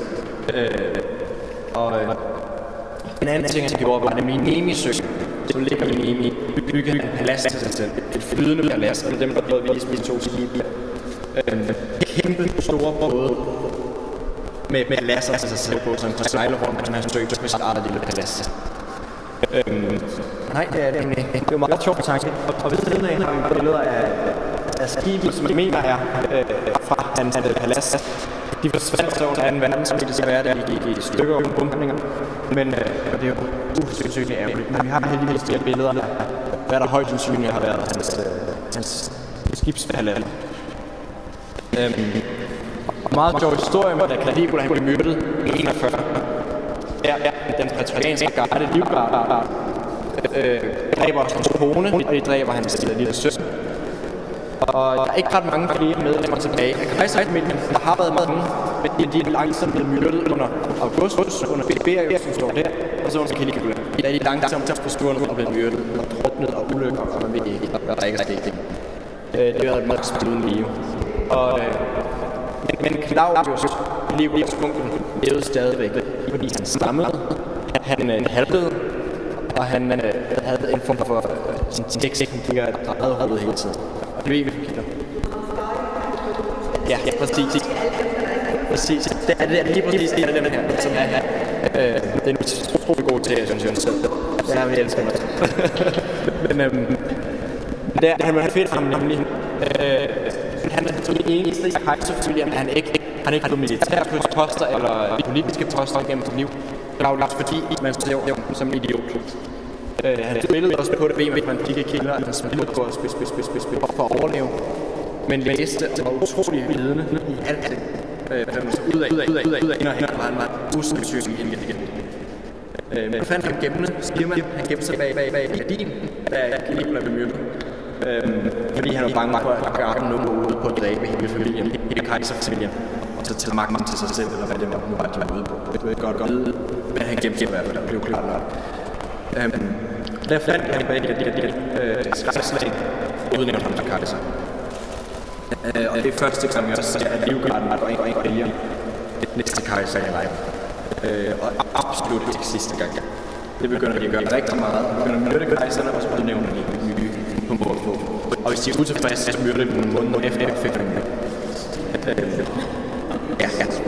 Og en anden ting, han gjorde, var nemlig Nemi-sø. Det ligger ved Nemi. Bygge en palads til sig selv. Et flydende palads. Og dem, der prøvede at vise med 2 skibe. Kæmpe store både med paladser til sig selv på, så han kan sejle rundt på den her sø med sit eget lille palads. Nej, det er det nemlig. Det er jo meget sjovt tanke. Og ved siden af har vi billeder af skibet, som jeg mener er fra hans palads. De forsvandt så under 2. verdenskrig, det skal være der i stykker og bumpninger. Men det er jo usandsynligt ærgerligt. Men vi har heldigvis de her billeder, hvad der højst sandsynligt har været hans skibspalads. Meget sjov historie med, da Caligula blev myrdet i 41. Den prætorianske garde, livgarde, dræber hans kone, og de dræber hans lille søn. Og der er ikke ret mange flere medlemmer tilbage af kejserfamilien. Der har været mange, men de er langsomt blevet myrdet under Augustus, under Tiberius, som står der, og så under Caligula. Der er de langsomt forsvundet og blevet myrdet, og druknet og ulykker, og man ved ikke, hvad der ikke er sket. Det har været meget spillet liv. Men Claudius, Livs onkel, levede stadigvæk, fordi han stammede, han halvede, og han havde en form for teknikker, der drejede hovedet hele tiden. Og det ved vi, kender. Ja, præcis. Præcis. Det er lige præcis det, den her, som er den er utrolig god til, synes jeg selv. Ja, vi elsker mig. Men der han var fedt ham nemlig. Han er den eneste i kejserfamilien, han ikke har fået militære poster eller politiske poster gennem sit liv. Claudius, fordi man ser ham som en idiot. Han spillede også på det VM, man fik ikke kilder, at han spillede på at spille for at overleve. Men læste var utrolig vidende i alt det. Ud af, og han var usindssyg igen. Man fandt ham gemmende, siger man, han gemte sig bag gardinen, da Caligula blev myrdet. Fordi han var bange for at gøre nogen ude på at dræbe hele familien, hele kejserfamilien, og så tage magten til sig selv, eller hvad det var, nu var de ude på. Det var godt vide, men han gemte sig i hvert fald, der blev klart nok. Der fandt han bag gardinen skrækslag, udnævnte ham til kejser. Og det er første gang, jeg også ser, at Livgarden var en vælger næste kejser i rækken. Og absolut ikke sidste gang. Det begynder de at gøre rigtig meget. De begynder at myrde kejserne, og så udnævner de nye på mål på. Og hvis de er utilfredse, så myrder de dem måneden efter effekten. Ja.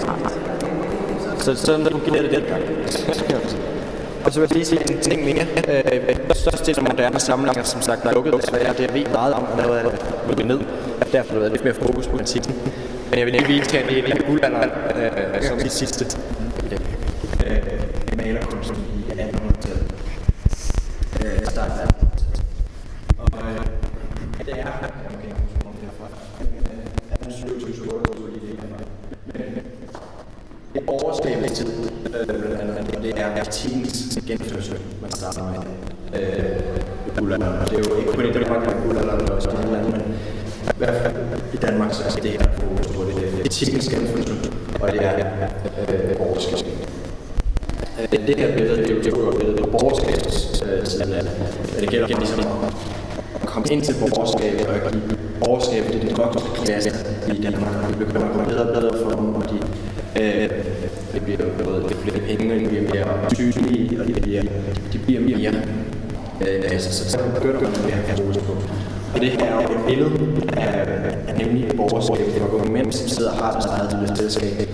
Så sådan fungerer det den gang. Og så vil jeg lige sige en ting mere. Største af moderne samlinger, som sagt, der er lukket desværre. Det er ved meget om, at noget af det lukket ned. Derfor er der lidt mere fokus på antikken. Men jeg vil lige vise jer en af guldalderen, som de sidste i den malerkunsten i 1800-tallet. Starten af 1800-tallet. Og det er... Okay, derfra. 1827 det er overskabelig tid, og det er antikkens genfødsel, man starter med guldalderen. Og det er jo ikke kun i Danmark, der er guldalderen, det er også i andre lande, men i hvert fald i Danmark, så er det her fokus på det antikkens genfødsel, og det er borgerskab. Det her billede, det er jo et billede, det er borgerskabets tidsalder. Det gælder ligesom at komme ind til borgerskabet og give borgerskabet til den voksne klasse i Danmark. Det begynder at gå bedre og bedre for dem, og det bliver både lidt flere penge, de bliver mere tydelige, og de bliver mere så begynder man at have fokus på. Og det her er jo et billede af nemlig borgerskabet, hvor nogle mænd, som sidder og har deres eget lille selskab.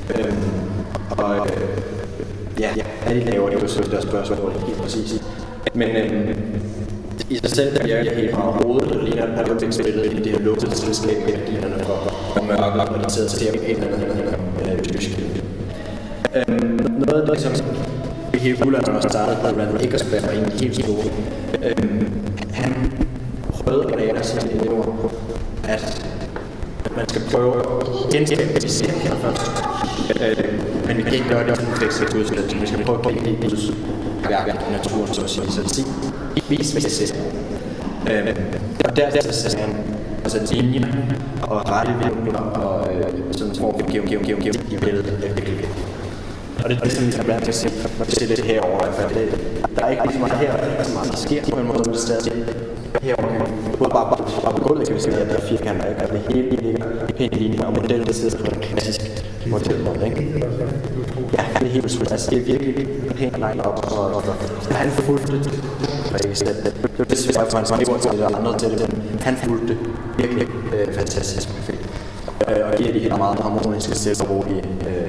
Hvad de laver, det er jo så deres spørgsmål, helt præcis. Men i sig selv, der bliver jeg helt meget rodet, og ligner et paralympicsbillede i det her lukkede selskab med gardinerne for mørke, når de sidder og ser på en eller anden tysk. Noget af det, som det hele guldalderen også startede på, Randall Eckersberg var egentlig helt store. Han prøvede at lære sine elever, at man skal prøve at genskabe de serier først. Men vi kan ikke gøre det sådan fleksibelt udslæt. Vi skal prøve at kigge i Guds værk i naturen, så at sige. Så sige, vis hvad det ser. Og der ser han altså linjer og rettevinkler og sådan en form for geometri i billedet af virkelig. Og det er sådan, at man kan se lidt herovre i hvert fald. Der er ikke lige så meget her, der er så meget, der sker på en måde, som det stadig herovre. Både bare på gulvet kan vi se, at der er firkanter, og det hele ligger i pæne linjer, og modellen sidder på en klassisk modelmåde, ikke? Ja, det er helt udsvundet. Altså, det er virkelig pænt line op, og han fulgte det. Det var det svært, for han skriver til det, og andre til det, men han fulgte det virkelig fantastisk perfekt. Og giver de her meget harmoniske stille og rolige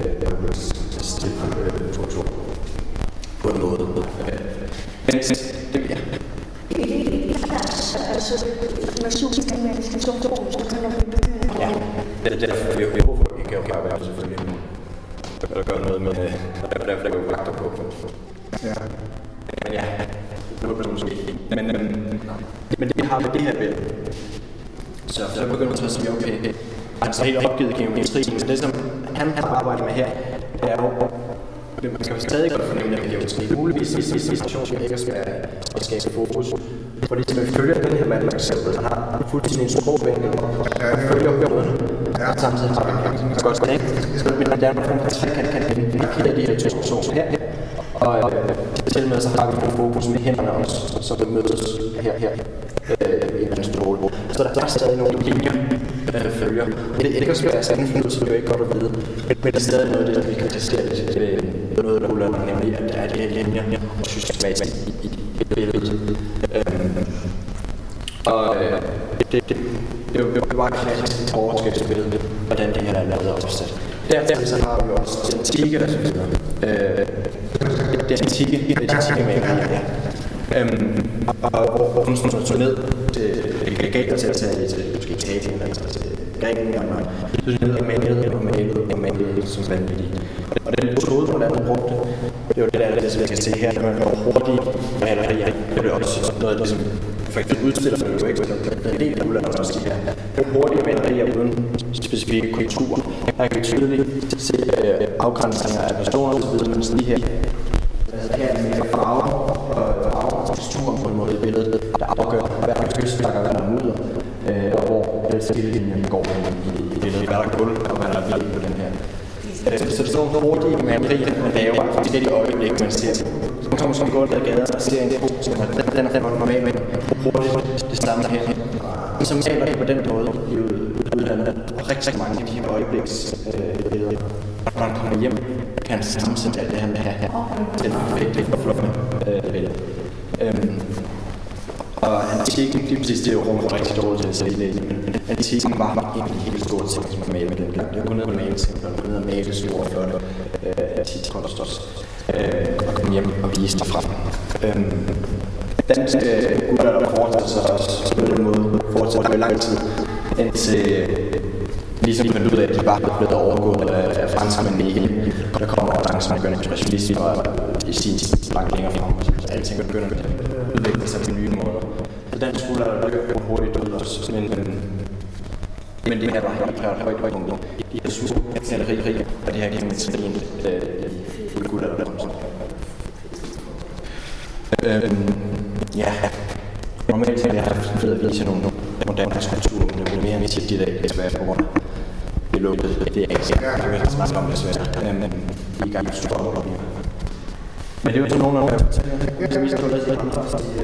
struktur på en måde. Men det er altså, ja, det er derfor, vi håber, at vi kan jo være selvfølgelig at gøre noget med, og derfor er vi jo vagter på. Ja. Men ja, det håber jeg måske ikke. Men det har vi det her ved. Så begynder man at sige, okay, han er helt opgivet geometrien, så det som han arbejder med her, det er jo, man skal jo stadig godt fornemme, at geometri muligvis i situation skal Eckersberg og skabe fokus. Fordi hvis vi følger den her mand, for eksempel, han har fuldstændig en skråbænke, og følger hovedet, og samtidig har vi godt stænk, men der er nogle form for kan markere de her to personer her, og til med så har vi fokus med hænderne også, så det mødes her i en anden stråle. Så der er stadig nogle linjer, følger. Det kan også være sådan, for så det er ikke godt at vide, men det er stadig noget af det, vi kan testere lidt. Det er noget, der er nemlig, at der er de her linjer og systematisk i billedet. Og det var et klassisk overskriftsbillede, hvordan det her er lavet opsat. Dertil så har vi også den antikke, og så videre. Det antikke malerier, og hvor kunstneren tog ned til legater til at tage til måske Italien eller til Grækenland, og så ned og malede som vanvittigt. Og den metode, hvor der brugte, det var det som jeg skal se her, når man går hurtigt malerier. Det blev også noget af det, som faktisk udstiller sig jo ikke, men en del af udlandet også de her hurtige malerier uden specifikke kulturer. Her kan vi tydeligt se afgrænsninger af personer og så videre, mens de her her er mere farver og teksturen på en måde i billedet, der afgør, hvad der er kystbakker, hvad der er mudder, og hvor skillelinjen går i billedet, hvad der er gulv og hvad der er vildt på den her. Så det er sådan nogle hurtige malerier, man laver faktisk det øjeblik, man ser. Så man kommer sådan gå ned ad gaden og ser en sko, som den er normalt med hurtigt det stammer her. Som maler det på den måde i udlandet, og rigtig mange af de her øjebliksbilleder, når han kommer hjem, kan han sammensætte alt det, han vil have til en perfekt og flot billede. Og antikken, lige præcis det er jo rummet rigtig dårligt til at sætte det, men antikken var en af de helt store ting, som man malede med den gang. Det var gået ned og male ting, og gået ned og male store, flotte antikkunst og komme hjem og vise det frem. Danske gutter, der fortsætter sig også på den måde, fortsætter i lang tid, indtil ligesom fandt ud af, at de bare blev overgået af franskmænd ikke. Og der kommer langsomt begynder ekspressionisme og i sin tid langt længere frem, så alting begynder at udvikle sig på nye måder. Så dansk skole er jo hurtigt ud også, men det her var helt højdepunktet. De her små malerier, og det her geometrien i gutter, der kom sådan. Ja, normalt har jeg haft ved at vise nogle moderne skulpturer, men det bliver mere end tit i dag, desværre på grund af det lukkede. Det er ikke sikkert, jeg vil snakke om desværre, men vi er i gang med store opbygninger. Men det er jo sådan nogle af dem, så vi skal jo lade den først i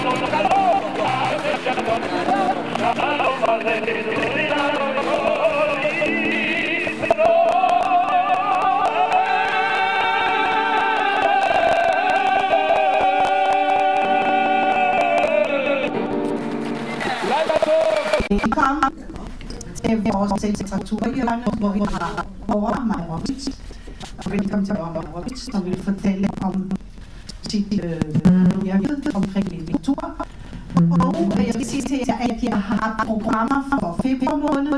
Hello, Velkommen til vores litteraturhjørne, hvor vi har Aura Meyerowitz. Og velkommen til Aura Meyerowitz, som vil fortælle om sit virke omkring litteratur. Og jeg skal sige til jer, at jeg har programmer for februar måned.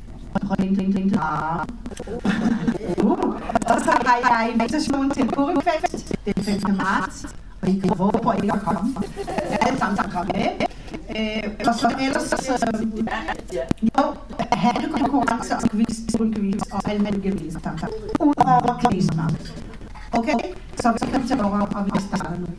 Og så har jeg invitation til Burgfest den 5. marts. Og I kan håbe ikke at komme. Alle sammen kan komme med. Og så ellers hattekonkurrencer og quiz og almengevis. Udover klæsner. Okay? Så vi kan tage over, og vi starter nu.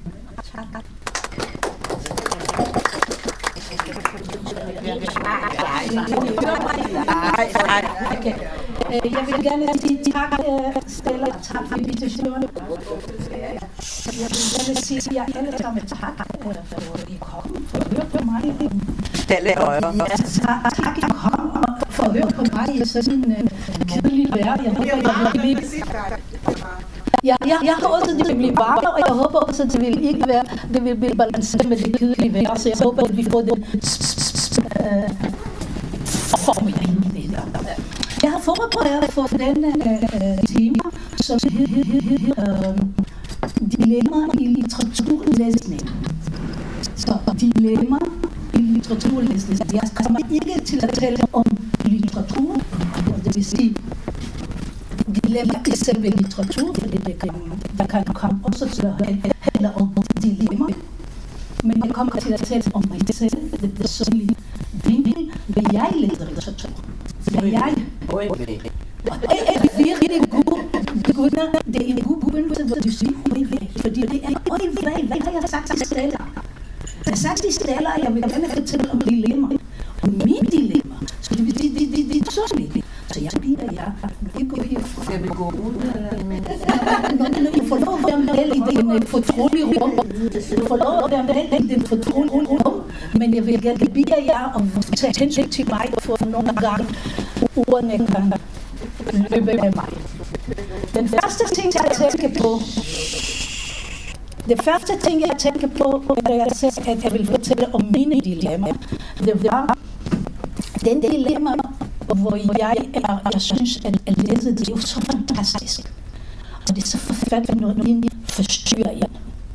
Jeg vil gerne sige tak, Stella, tak for invitationen. Jeg vil gerne sige jer alle sammen tak for at I kom for at høre på mig. Stella er højere. Tak, I kom for at høre på mig i sådan en kedelig verden. Jeg har også, det vil blive varmere, og jeg håber også, at det vil blive balanceret med det kedelige vejr, så jeg håber, at vi får den formulering i det der. Jeg har forberedt for denne tema, som hedder dilemmaer i litteraturlæsning. Så dilemmaer i litteraturlæsning. Jeg kommer ikke til at tale om litteratur, det vil sige dilemma i selve litteratur, fordi der kan komme også til at handle om dilemma. Men jeg kommer til at tale om mig selv, det personlige vinkel, hvad jeg læser litteratur. Hvad jeg... Og det er virkelig god, det er en god begyndelse, hvor du siger, fordi det er, hvad har jeg sagt til Stella? Jeg har sagt til Stella, at jeg vil gerne fortælle om dilemma. Og mit dilemma, så det vil sige, det er så vigtigt. Så jeg bliver jeg går herfra. Skal vi gå ud? Når I får lov at være med i den fortrolige rum, I får lov at være med i den fortrolige rum, men jeg vil gerne bede jer at tage hensyn til mig, for nogle gange ordene kan løbe af mig. Den første ting, jeg tænker på, da jeg sagde, at jeg vil fortælle om mine dilemmaer, det var den dilemma, hvor jeg synes, at læse det er jo så fantastisk. Og det er så forfærdeligt, når det forstyrrer jer.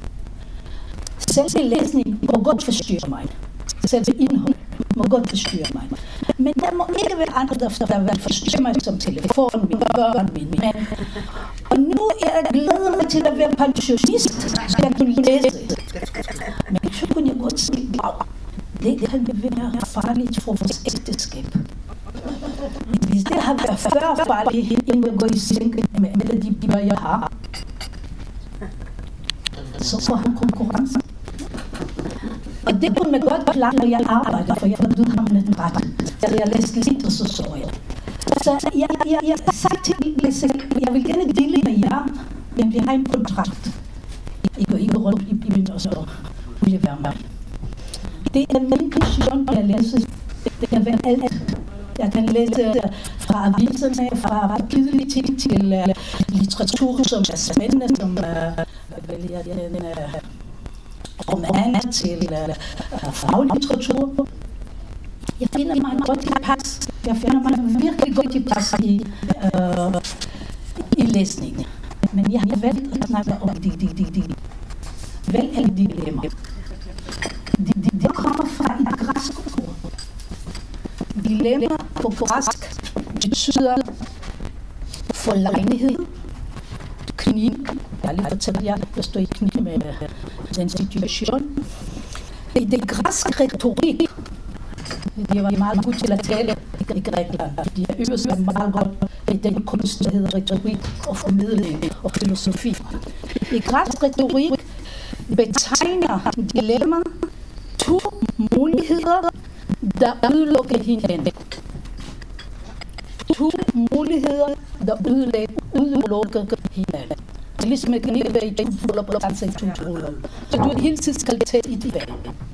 Selve læsning må godt forstyrre mig. Selve indhold må godt forstyrre mig. Men der må ikke være andre, der vil forstyrre mig, som telefonen, min børn, min mand. Og nu er jeg glæder mig til at være pensionist, så jeg kunne læse. Men så kunne jeg godt sige, wow, det kan være farligt for vores ægteskab. Hvis det har været før farligt, inden jeg går i seng med de biber, jeg har, så får han konkurrence. Og det kunne man godt klare, når jeg arbejder, for jeg var udhamlet ret. Så jeg læste lidt, og så jeg. Så jeg sagde til læsning, jeg vil gerne dele med jer, men vi har en kontrakt. I går ikke rundt i byen, og så vil jeg være med. Det er min passion, jeg læser. Det kan være alt. Jeg kan læse fra aviserne, fra kedelige ting til litteratur, som er spændende, som romaner til faglitteratur. Jeg finder mig godt i pas. Jeg finder mig virkelig godt i pas i læsningen. Men jeg har valgt at snakke om alle dilemmaer. Det kommer fra et græsk ord. Dilemma på græsk betyder forlegenhed, kniv. Jeg lige fortæller jer, der står i kniv med den situation. I det græske retorik, de var meget gode til at tale i Grækenland. De er øverst meget godt i den kunst, der hedder retorik og formidling og filosofi. I græsk retorik betegner dilemma to muligheder, der udelukker hinanden. To muligheder, der udelukker hinanden. Det er ligesom at kan være i to fuller på danse i to ruller. Så du hele tiden skal tage i det valg.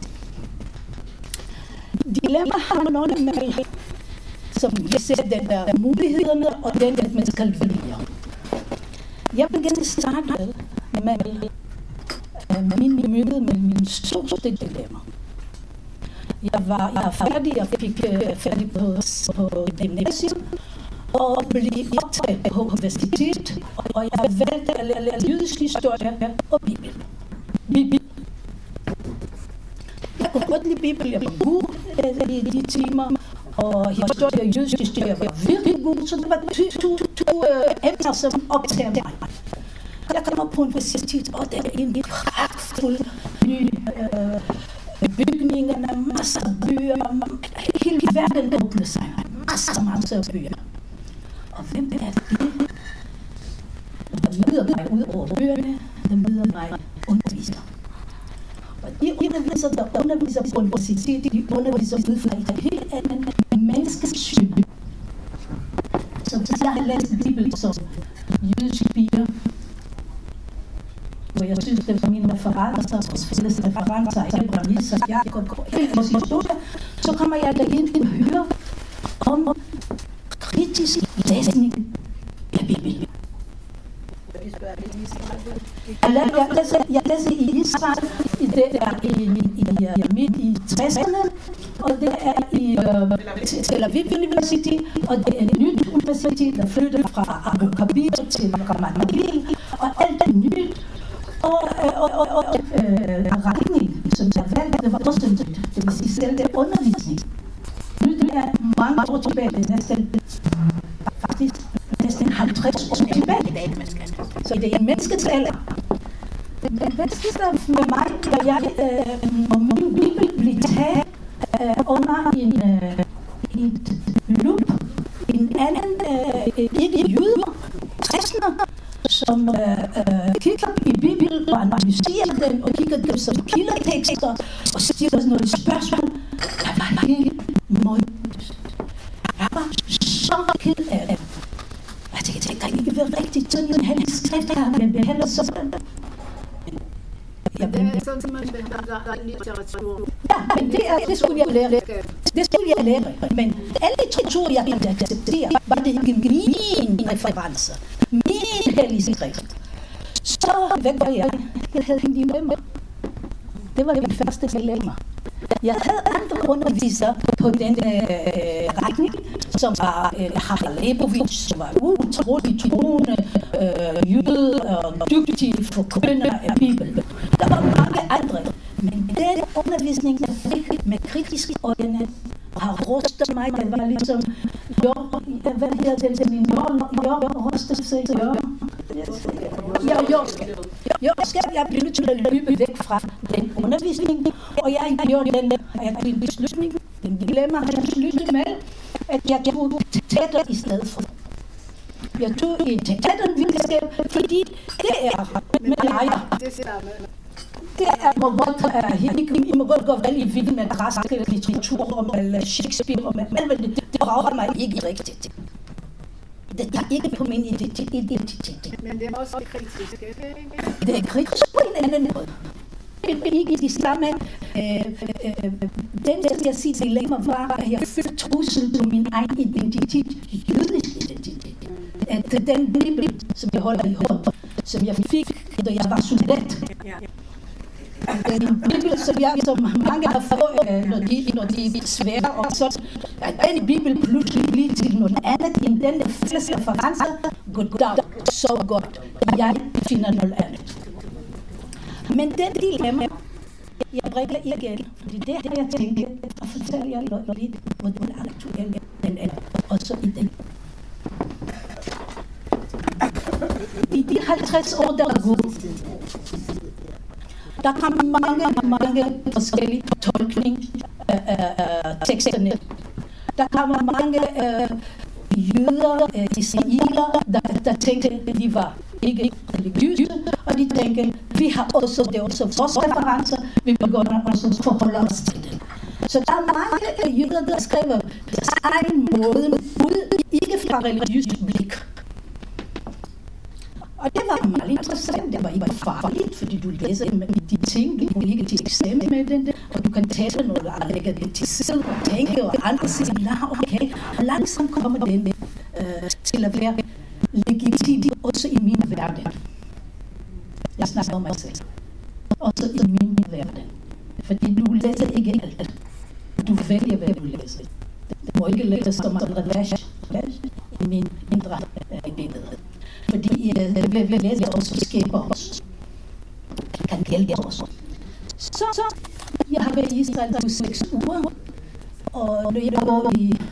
Dilemma har noget med, som vi ser den der mulighederne og den, at man skal vælge. Jeg vil gerne starte med min møde med min største dilemma. Jeg er færdig, jeg fik færdig på gymnasiet, og blev optaget på universitet, og jeg valgte at lære jødisk historie og Bibel. Jeg kunne godt lide Bibel, jeg var god i de timer, og historie og jødisk historie var virkelig god, så det var to emner, som optager mig. Jeg kommer på universitet, og der er en pragtfuld ny bygningerne, masser af byer, hele verden åbner sig, masser af byer. Og hvem er det? Der møder mig ud over bøgerne, der møder mig underviser. Og de underviser, der underviser på universitetet, de underviser ud fra et helt andet menneskesyn. Så hvis jeg har læst Bibelen som jødisk piger, hvor jeg synes, det var mine referencer, vores fælles referencer, Abraham, Isak, Jakob, hele vores historie, så kommer jeg derind og hører om kritisk læsning af Bibelen. Jeg læser i Israel, det er midt i 60'erne, og det er i Tel Aviv Universitet, og det er et nyt universitet, der flytter fra Abu Kabir til Ramat Gil, og alt er nyt. Og retning, som jeg valgte, det var også nyt. Det vil sige selv det undervisning. Nu det er mange år tilbage, det er næsten 50 år tilbage. Så det er en mennesketalder. Men hvad sker med mig, da jeg og min bibel blev taget under et lup, en anden ikke-jøder, kristner, som kigger i Bibelen og analyserer den og kigger dem som kildetekster og stiller nogle spørgsmål. Jeg var helt modløs. Jeg var så ked af det. Jeg tænkte, det kan ikke være rigtigt, sådan en hellig skrift her, men det er heller sådan. Det er sådan, man behandler litteratur. Ja, men det skulle jeg lære. Det skulle jeg lære. Men alle litteratur, jeg ville acceptere, var det ikke min referencer. Min hellige skrift. Så hvad var jeg? Jeg havde hende med mig. Det var min første dilemma. Jeg havde andre undervisere på den retning, som var Harald Leibowitz, som var utrolig troende, jøde og dygtig forkynder af Bibelen. Der var mange andre, men den undervisning, jeg fik med kritiske øjne, har rustet mig. Det var ligesom, hvad hedder det, min rustelse, jeg blev nødt til at løbe væk fra den undervisning, og jeg gjorde den beslutning, den dilemma, jeg sluttede med, at jeg tog teater i stedet for. Jeg tog i teatervidenskab, fordi det er med lejer. Det er, I må godt gå vel i vild med græsk litteratur om Shakespeare, men det rager mig ikke rigtigt. Det er ikke på min identitet. Men det er også kritisk, det er kritisk på en anden måde. Ikke i de samme. Den, jeg siger, dilemma var, at jeg følte trussel på min egen identitet, jødisk identitet. At den bibel, som jeg holder i hånden, som jeg fik, da jeg var soldat. Den bibel, som mange har fået, når de er svære, og så er den bibel pludselig bliver til noget andet, end den fælles referencer. Goddag, så godt. Jeg finder noget andet. Men den dilemma, jeg brækker igen, fordi det har jeg tænkt, at fortælle jer lidt, hvor aktuel den er, og så i den. I de 50 år, der er gået, der kommer mange forskellige tolkninger af teksterne. Der kommer mange jøder, israeler, der tænker, at de var ikke religiøse, og de tænker, vi har også, det er også vores referencer, vi vil godt også forholde os til det. Så der er mange jøder, der skriver deres egen måde, ikke fra religiøst blik. Og det var meget interessant, det var ikke farligt, fordi du læser de ting, du kan ikke til eksamen med den, og du kan tage noget og lægge det til side og tænke, og andre siger, okay, og langsomt kommer den til at være legitim, også i min verden. Jeg snakker om mig selv. Også i min verden. Fordi du læser ikke alt. du vælger, hvad du læser. Det må ikke læse som en reverse i min indre billede. Fordi det vil læse også skaber os. Det kan hjælpe os. Så jeg har været i Israel på 6 uger, og når jeg går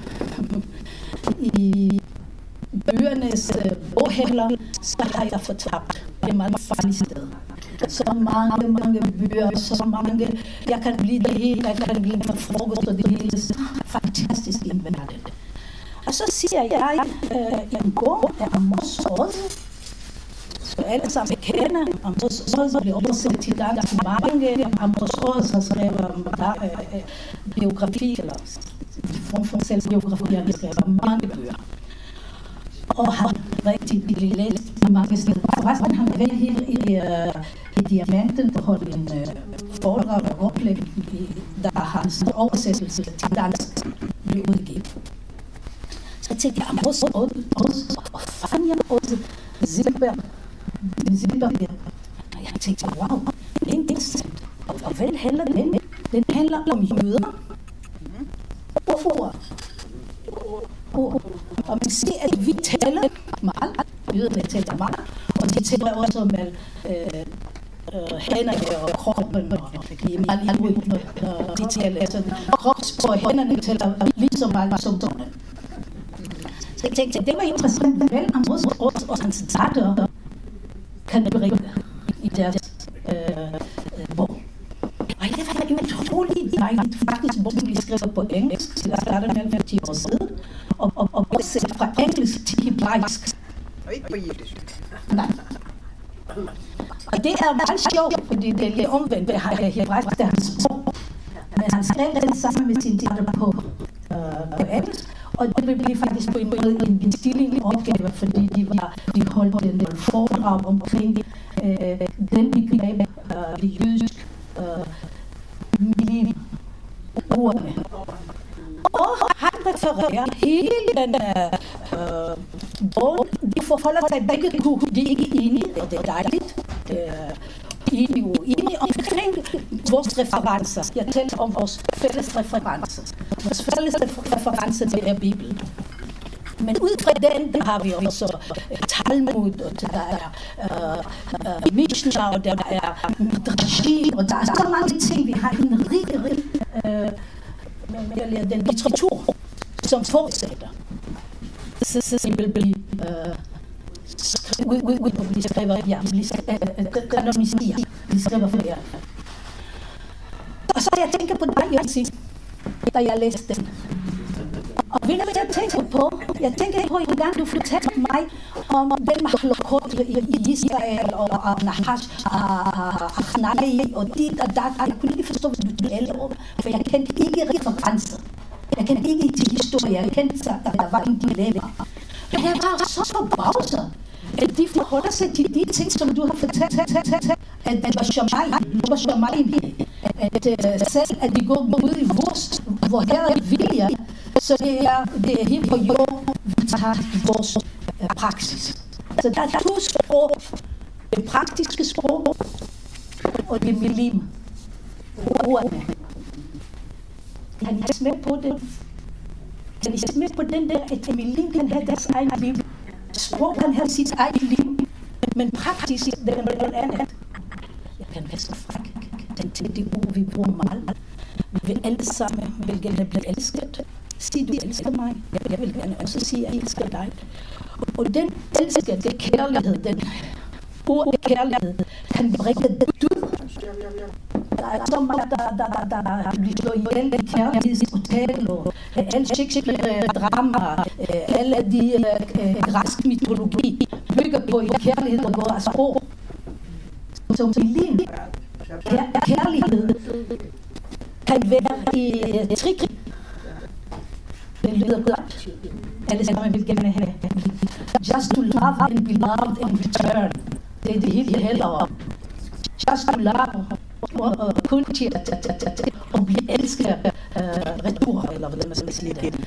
i bøgernes boghandler, så har jeg fortabt. Det er meget farligt sted. Så mange bøger, så mange, jeg kan blive det hele, jeg kan blive med frokost og det hele, fantastisk indvendet. Og så siger jeg, en bog af Amos Oz, så alle sammen kender Amos Oz, bliver oversat til dansk mange. Amos Oz har skrevet biografi, eller fra selvbiografi, han har skrevet mange bøger. Og har rigtig blive læst i mange steder. Forresten har han været her i Diamanten og holdt en foredrag og oplæg, der hans oversættelse til dansk blev udgivet. Så jeg tænkte, og fandt jeg også Zilberg. Og jeg tænkte, wow, det er interessant. Og hvad handler den? Den handler om jøder. Og man ser, at vi taler meget, jøderne taler meget, og de taler også med hænderne og kroppen, og de taler, altså krops og hænderne taler lige så meget som dårne. Så jeg tænkte, det var interessant, vel, Amos og hans datter kan bringe i deres bog. Og det var jo utroligt dejligt, faktisk bogen blev skrevet på engelsk, så jeg startede med 50 år siden, og oversat fra engelsk til hebraisk. Og ikke på jiddisch. Nej. Og det er meget sjovt, fordi det er lidt omvendt, det har hebraisk, det er hans sprog. Men han skrev den sammen med sin datter på engelsk, og det vil blive faktisk på en måde en bestilling opgave, fordi de holdt den foredrag omkring den begreb, det jødisk ordene. Og han refererer hele den bog. De forholder sig begge to. De er ikke enige, og det er dejligt. Enige og enige omkring vores referencer. Jeg talte om vores fælles referencer. Vores fælles referencer, det er Bibelen. Men ud fra den har vi også Talmud, og der er Mishnah, og der er Midrashim, og der er så mange ting. Vi har en rig den litteratur, som fortsætter. Så det vil blive skrevet, ja, kanoniseret. Vi skriver flere. Og så jeg tænker på dig, Jørgen, da jeg læste den. Og ved du, hvad jeg tænker på? Jeg tænker på, en gang du fortalte mig om den mahlokot i Israel, og Nahash, Achnai, og dit og dat. Jeg kunne ikke forstå, hvad du talte om, for jeg kendte ikke referencer. Jeg kendte ikke til historie. Jeg kendte, at der var en dilemma. Men jeg var så forbavset, at de forholder sig til de ting, som du har fortalt, at det var Shamayim, at selv at vi går ud i hvor Herre vilje, så det er helt på jorden, vi tager vores praksis. Så der er 2 sprog, det praktiske sprog og det milim. Ordene. Kan I smage på det? Kan I smage på den der, at milim kan have deres egen liv? Sprog kan have sit eget liv, men praktisk det er noget andet. Jeg kan være så fræk. Den til det ord, vi bruger meget. Vi vil alle sammen vil gerne blive elsket. Sig, du elsker mig. Jeg vil gerne også sige, at jeg elsker dig. Og den elsker, det kærlighed, den ord kærlighed, kan bringe død. Der er så meget, der bliver slået ihjel i kærlighedshotel, og alle Shakespeare-drama, alle de græske mytologi, bygger på kærlighed og vores ord. Som milim. Kærlighed kan være i trik. Det lyder godt. Alle sammen vil gerne have. Just to love and be loved in return. Det er det hele handler om. Just to love og kun til at blive elsket retur, eller hvordan man skal sige det.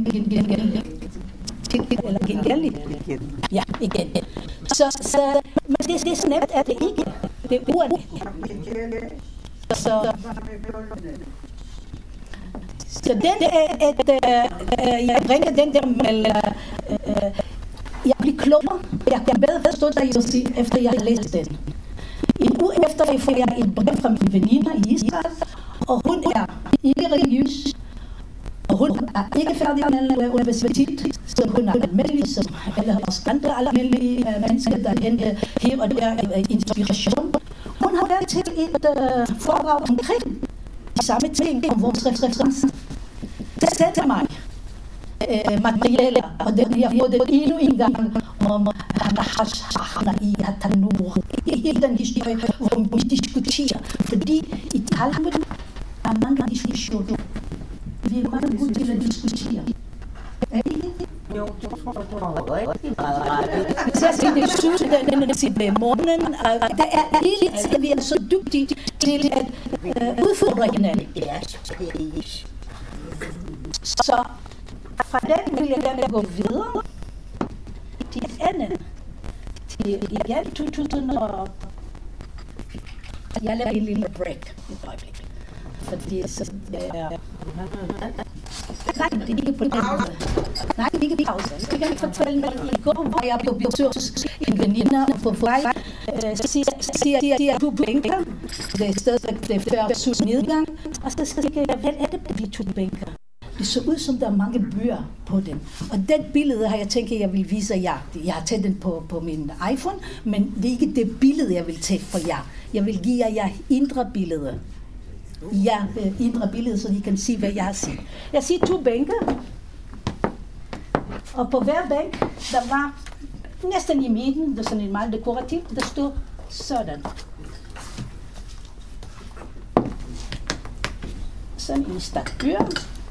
Gengældigt. Ja, igen. Så, men det er snemt, at det ikke. Det er uanvendigt. Så den jeg bringer den der med, jeg bliver klogere, jeg kan bedre forstå dig, Jussi, efter jeg har læst den. En uge efter får jeg et brev fra min veninde i Israel, og hun er ikke religiøs, og hun er ikke færdig med universitet, så hun er almindelig, som alle os andre almindelige mennesker, der henter her og der inspiration. Hun har været til et foredrag omkring de samme ting om vores referencer. Det sagde til mig materialer, og jeg har fået det endnu en gang om Hana i Hatanur. Hele den historie, hvor vi diskuterer, fordi i Talmud er mange diskussioner. Vi er meget gode til at diskutere. Er det ikke? Jo, det tror jeg. Så jeg siger, det er sygt, den er morgenen. Der er helt, at vi er så dygtige til at udfordre hinanden. Så fra den vil jeg gerne gå videre til anden. Til igen 2000 og... Jeg laver en lille break et øjeblik. Fordi så det er... Nej, det er ikke på den måde. Nej, det er ikke pause. Jeg kan ikke fortælle mig, i går var jeg på besøg hos en veninde på vej. Siger to bænker. Det er stadigvæk det før solnedgang. Og så siger jeg, hvad er det på de to bænker? Det så ud som, der er mange bøger på dem. Og den billede har jeg tænkt, at jeg vil vise jer. Jeg har taget den på min iPhone, men det er ikke det billede, jeg vil tage for jer. Jeg vil give jer indre billeder. Ja, indre billede, så I kan se, hvad jeg har set. Jeg ser to bænker, og på hver bænk, der var næsten i midten, det er sådan en meget dekorativt, der stod sådan. Sådan en stak bøger.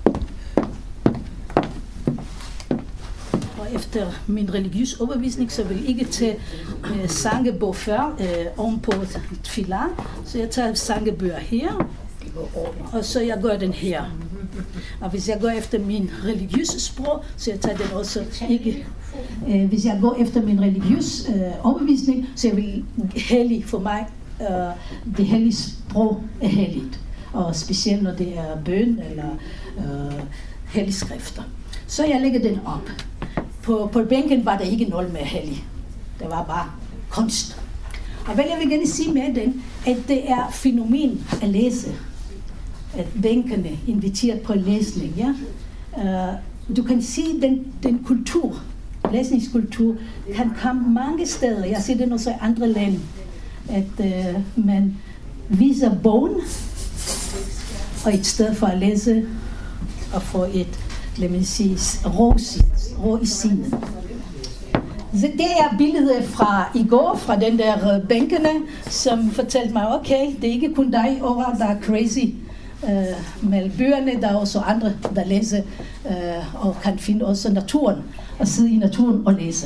Og efter min religiøs overbevisning, så vil jeg ikke tage sangebog før om på tefillah, så jeg tager sangebøger her. Og så jeg gør den her. Og hvis jeg går efter min religiøse sprog, så jeg tager den også ikke. Hvis jeg går efter min religiøse overbevisning, så jeg vil hellig for mig. Det hellige sprog er helligt. Og specielt når det er bøn eller hellige skrifter. Så jeg lægger den op. På bænken var der ikke noget med hellig. Det var bare kunst. Og hvad jeg vil gerne sige med den, at det er fænomen at læse. At bænkene inviteret på læsning. Ja? Du kan sige, den kultur, læsningskultur, kan komme mange steder. Jeg ser det også i andre lande. At man viser bogen, og et sted for at læse, og få et, lad mig sige, ro i sindet. Det er billedet fra i går, fra den der bænkene, som fortalte mig, okay, det er ikke kun dig, Ora, der er crazy med bøgerne, der er også andre, der læser og kan finde også naturen, og sidde i naturen og læse.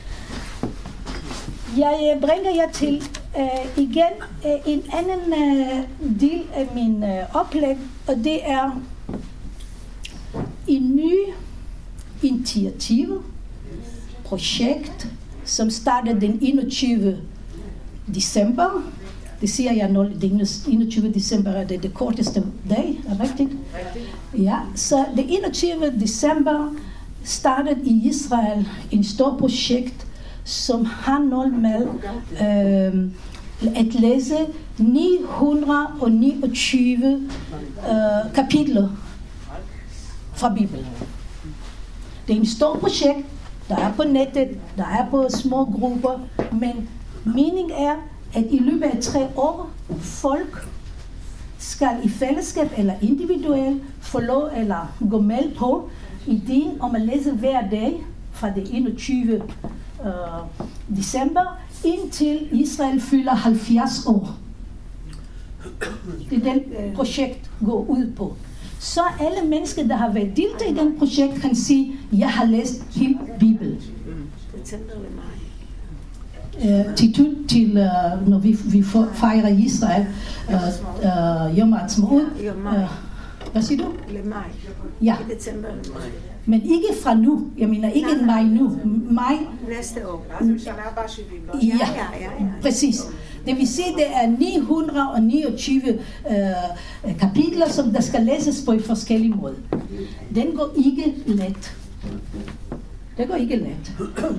Jeg bringer jer til igen en anden del af min oplæg, og det er en ny initiativ, projekt, som startede den 21. december. Det siger jeg, når den 21. december er det korteste dag, er rigtigt? Ja, så det 21. december startede i Israel en stor projekt, som har noget med at læse 929 kapitler fra Bibelen. Det er en stor projekt, der er på nettet, der er på små grupper, men meningen er, at i løbet af 3 år, folk skal i fællesskab eller individuelt få lov eller gå med på ideen om at læse hver dag fra det 21. December, indtil Israel fylder 70 år. Det er den projekt går ud på. Så alle mennesker, der har været deltaget i den projekt, kan sige, jeg har læst hele Bibelen. Til når vi fejrer Israel, Yom Ha'atzmaut. Hvad siger du? Ja. Men ikke fra nu. Jeg mener ikke maj nu. Maj. Næste år. Ja, præcis. Det vil sige, det er 929 kapitler, som der skal læses på en forskellig måde. Den går ikke let. Det går ikke let.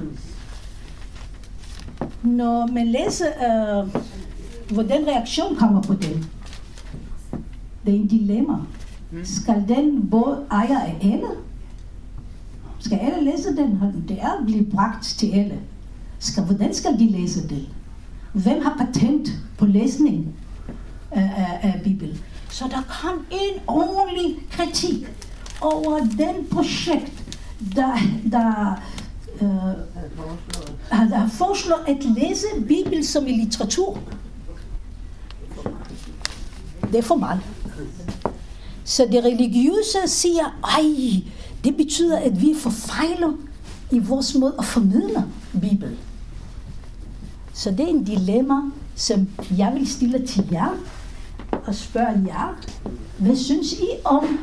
Når man læser, hvordan reaktion kommer på den, det er en dilemma. Skal den både ejer af alle? Skal alle læse den? Det er blevet bragt til alle. Hvordan skal de læse det? Hvem har patent på læsning af Bibelen? Så der kom en ordentlig kritik over den projekt, der foreslår at læse Bibelen som en litteratur. Det er for meget. Så det religiøse siger, det betyder, at vi forfejler i vores måde at formidle Bibelen. Så det er en dilemma, som jeg vil stille til jer og spørge jer, hvad synes I om?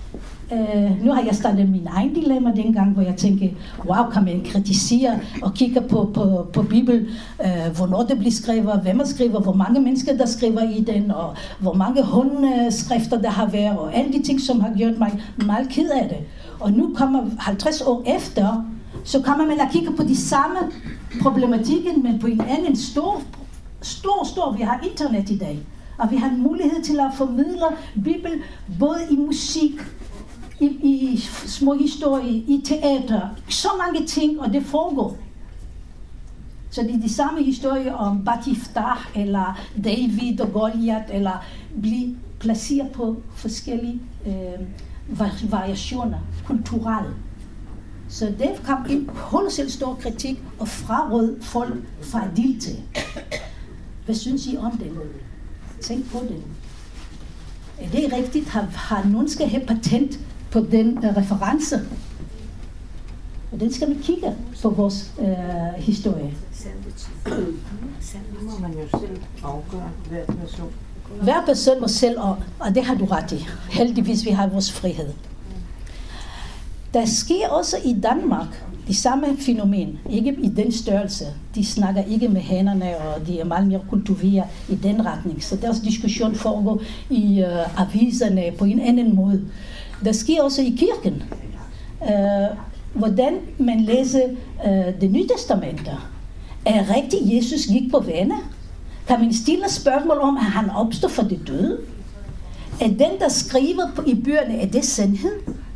Nu har jeg startet min egen dilemma dengang, hvor jeg tænker, wow, kan man kritisere og kigge på Bibelen, hvornår det bliver skrevet, hvem der skriver, hvor mange mennesker der skriver i den, og hvor mange håndskrifter der har været, og alle de ting, som har gjort mig meget ked af det. Og nu kommer 50 år efter, så kommer man at kigge på de samme problematikken, men på en anden stor. Vi har internet i dag, og vi har en mulighed til at formidle Bibelen både i musik, i små historier, i teater, så mange ting, og det foregår. Så det er de samme historier om Bat-Jiftah, eller David og Goliath, eller bliver placeret på forskellige variationer, kulturelle. Så det kom en kolossalt stor kritik og fraråd folk fra at deltage. Hvad synes I om det? Tænk på det. Er det rigtigt? Har nogen skal have patent på den reference? Og den skal vi kigge på vores historie. Så må man jo selv afgøre hver person. Hver person må selv, og det har du ret i. Heldigvis vi har vores frihed. Der sker også i Danmark det samme fænomen, ikke i den størrelse. De snakker ikke med hænderne, og de er meget mere kultiveret i den retning. Så deres diskussion foregår i aviserne på en anden måde. Der sker også i kirken, hvordan man læser det nye testamente. Er rigtigt, Jesus gik på vande? Kan man stille spørgsmål om, at han opstod for det døde? Er den, der skriver i bøgerne, er det sandhed?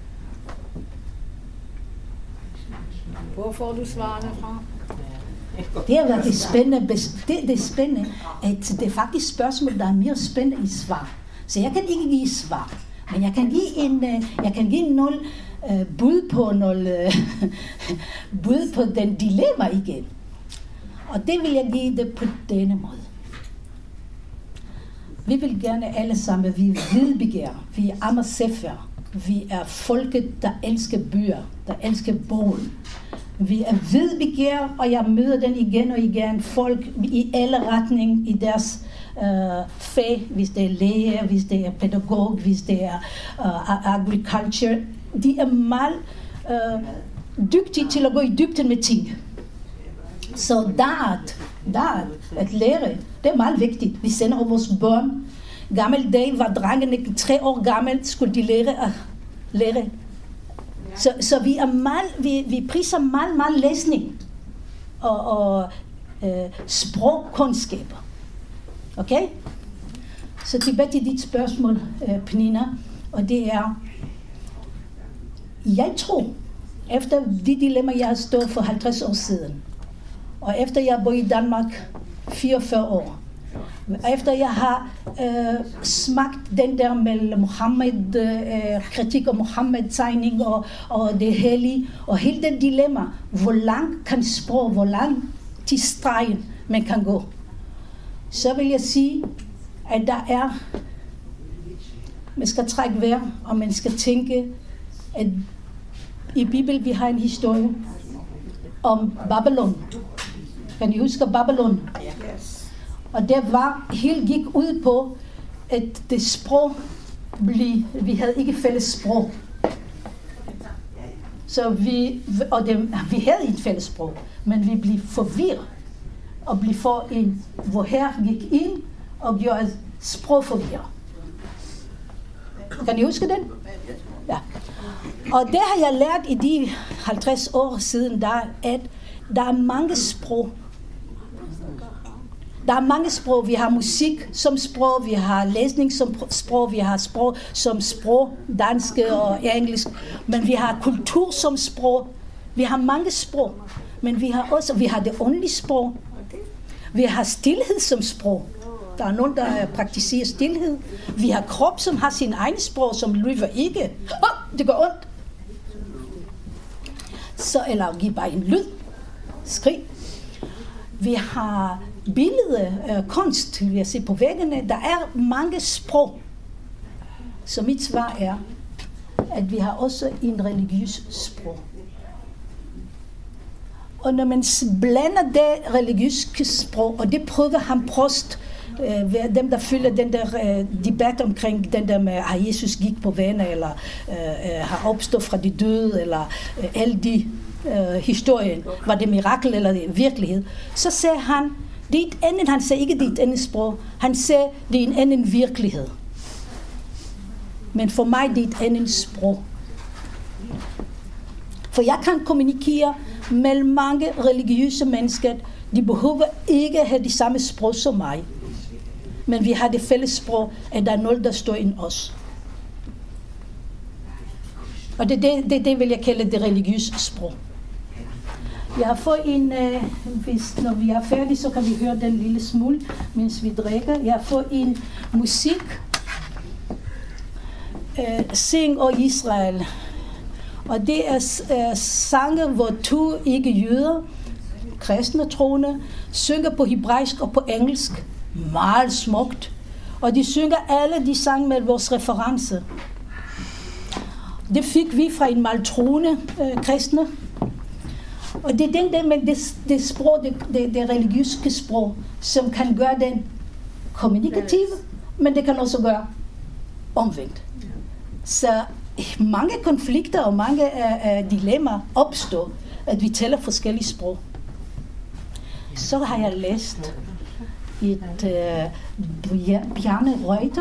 Hvor får du svarene fra? Det er det spændende. Det er spændende, at det er faktisk spørgsmål, der er mere spændende i svar. Så jeg kan ikke give svar, men jeg kan give nogle bud på den dilemma igen. Og det vil jeg give det på denne måde. Vi vil gerne alle sammen, vi vedbegær, vi er amaseffer, vi er folket, der elsker bøger, der elsker bogen. Vi er vedbegær, og jeg møder den igen og igen, folk i alle retninger i deres fag, hvis det er læger, hvis det er pædagog, hvis det er agriculture. De er meget dygtige til at gå i dybden med ting. Så der at lære, det er meget vigtigt. Vi sender vores børn. Gammel dag var drengene 3 år gammel, skulle de lære at lære. Så vi priser meget læsning og sprogkundskaber. Okay? Så tilbage til dit spørgsmål, Pnina, og det er, jeg tror, efter de dilemma, jeg har stået for 50 år siden, og efter jeg boede i Danmark 44 år, efter jeg har smagt den der med Mohammed, kritik af Mohammed-tegning og det hellige, og hele den dilemma, hvor langt kan sprog, hvor langt til stregen man kan gå, så vil jeg sige, at man skal trække vejr, og man skal tænke, at i Bibelen vi har en historie om Babylon. Kan I huske Babylon? Og det gik ud på, at det sprog vi havde ikke fælles sprog. Så vi havde et fælles sprog, men vi blev forvirret at blive for en, hvor her gik ind og gjorde et sprogforvirret. Kan I huske den? Ja. Og det har jeg lært i de 50 år siden, at der er mange sprog. Der er mange sprog. Vi har musik som sprog, vi har læsning som sprog, vi har sprog som sprog, danske og engelsk. Men vi har kultur som sprog. Vi har mange sprog. Men vi har det åndelige sprog. Vi har stilhed som sprog. Der er nogen, der praktiserer stilhed. Vi har krop, som har sin egen sprog, som lyver ikke. Det går ondt. Så, eller giv bare en lyd. Skrig. Vi har billedkunst, vil jeg se på væggene. Der er mange sprog. Så mit svar er, at vi har også en religiøs sprog. Og når man blander det religiøse sprog, og det prøver han prost, dem der følger den der debat omkring den der med, at Jesus gik på vandet, eller har opstået fra de døde, eller alle de historien, var det mirakel eller virkelighed, så sagde han, det er et andet, han sagde ikke det er et andet sprog, han sagde, det er en anden virkelighed. Men for mig, det er et andet sprog. For jeg kan kommunikere mellem mange religiøse mennesker, de behøver ikke have de samme sprog som mig. Men vi har det fælles sprog, at der er noget, der står i os. Og det vil jeg kalde det religiøse sprog. Jeg har fået en, når vi er færdige, så kan vi høre den lille smule, mens vi drikker. Jeg har fået en musik, Sing og Israel. Og det er sange, hvor to ikke-jøder, kristne troende, synger på hebraisk og på engelsk. Meget smukt. Og de synger alle de sange med vores reference. Det fik vi fra en meget troende kristne. Og det er den med det sprog, det religiøse sprog, som kan gøre den kommunikative, men det kan også gøre omvendt. Så mange konflikter og mange dilemmaer opstår, at vi taler forskellige sprog. Så har jeg læst Bjarne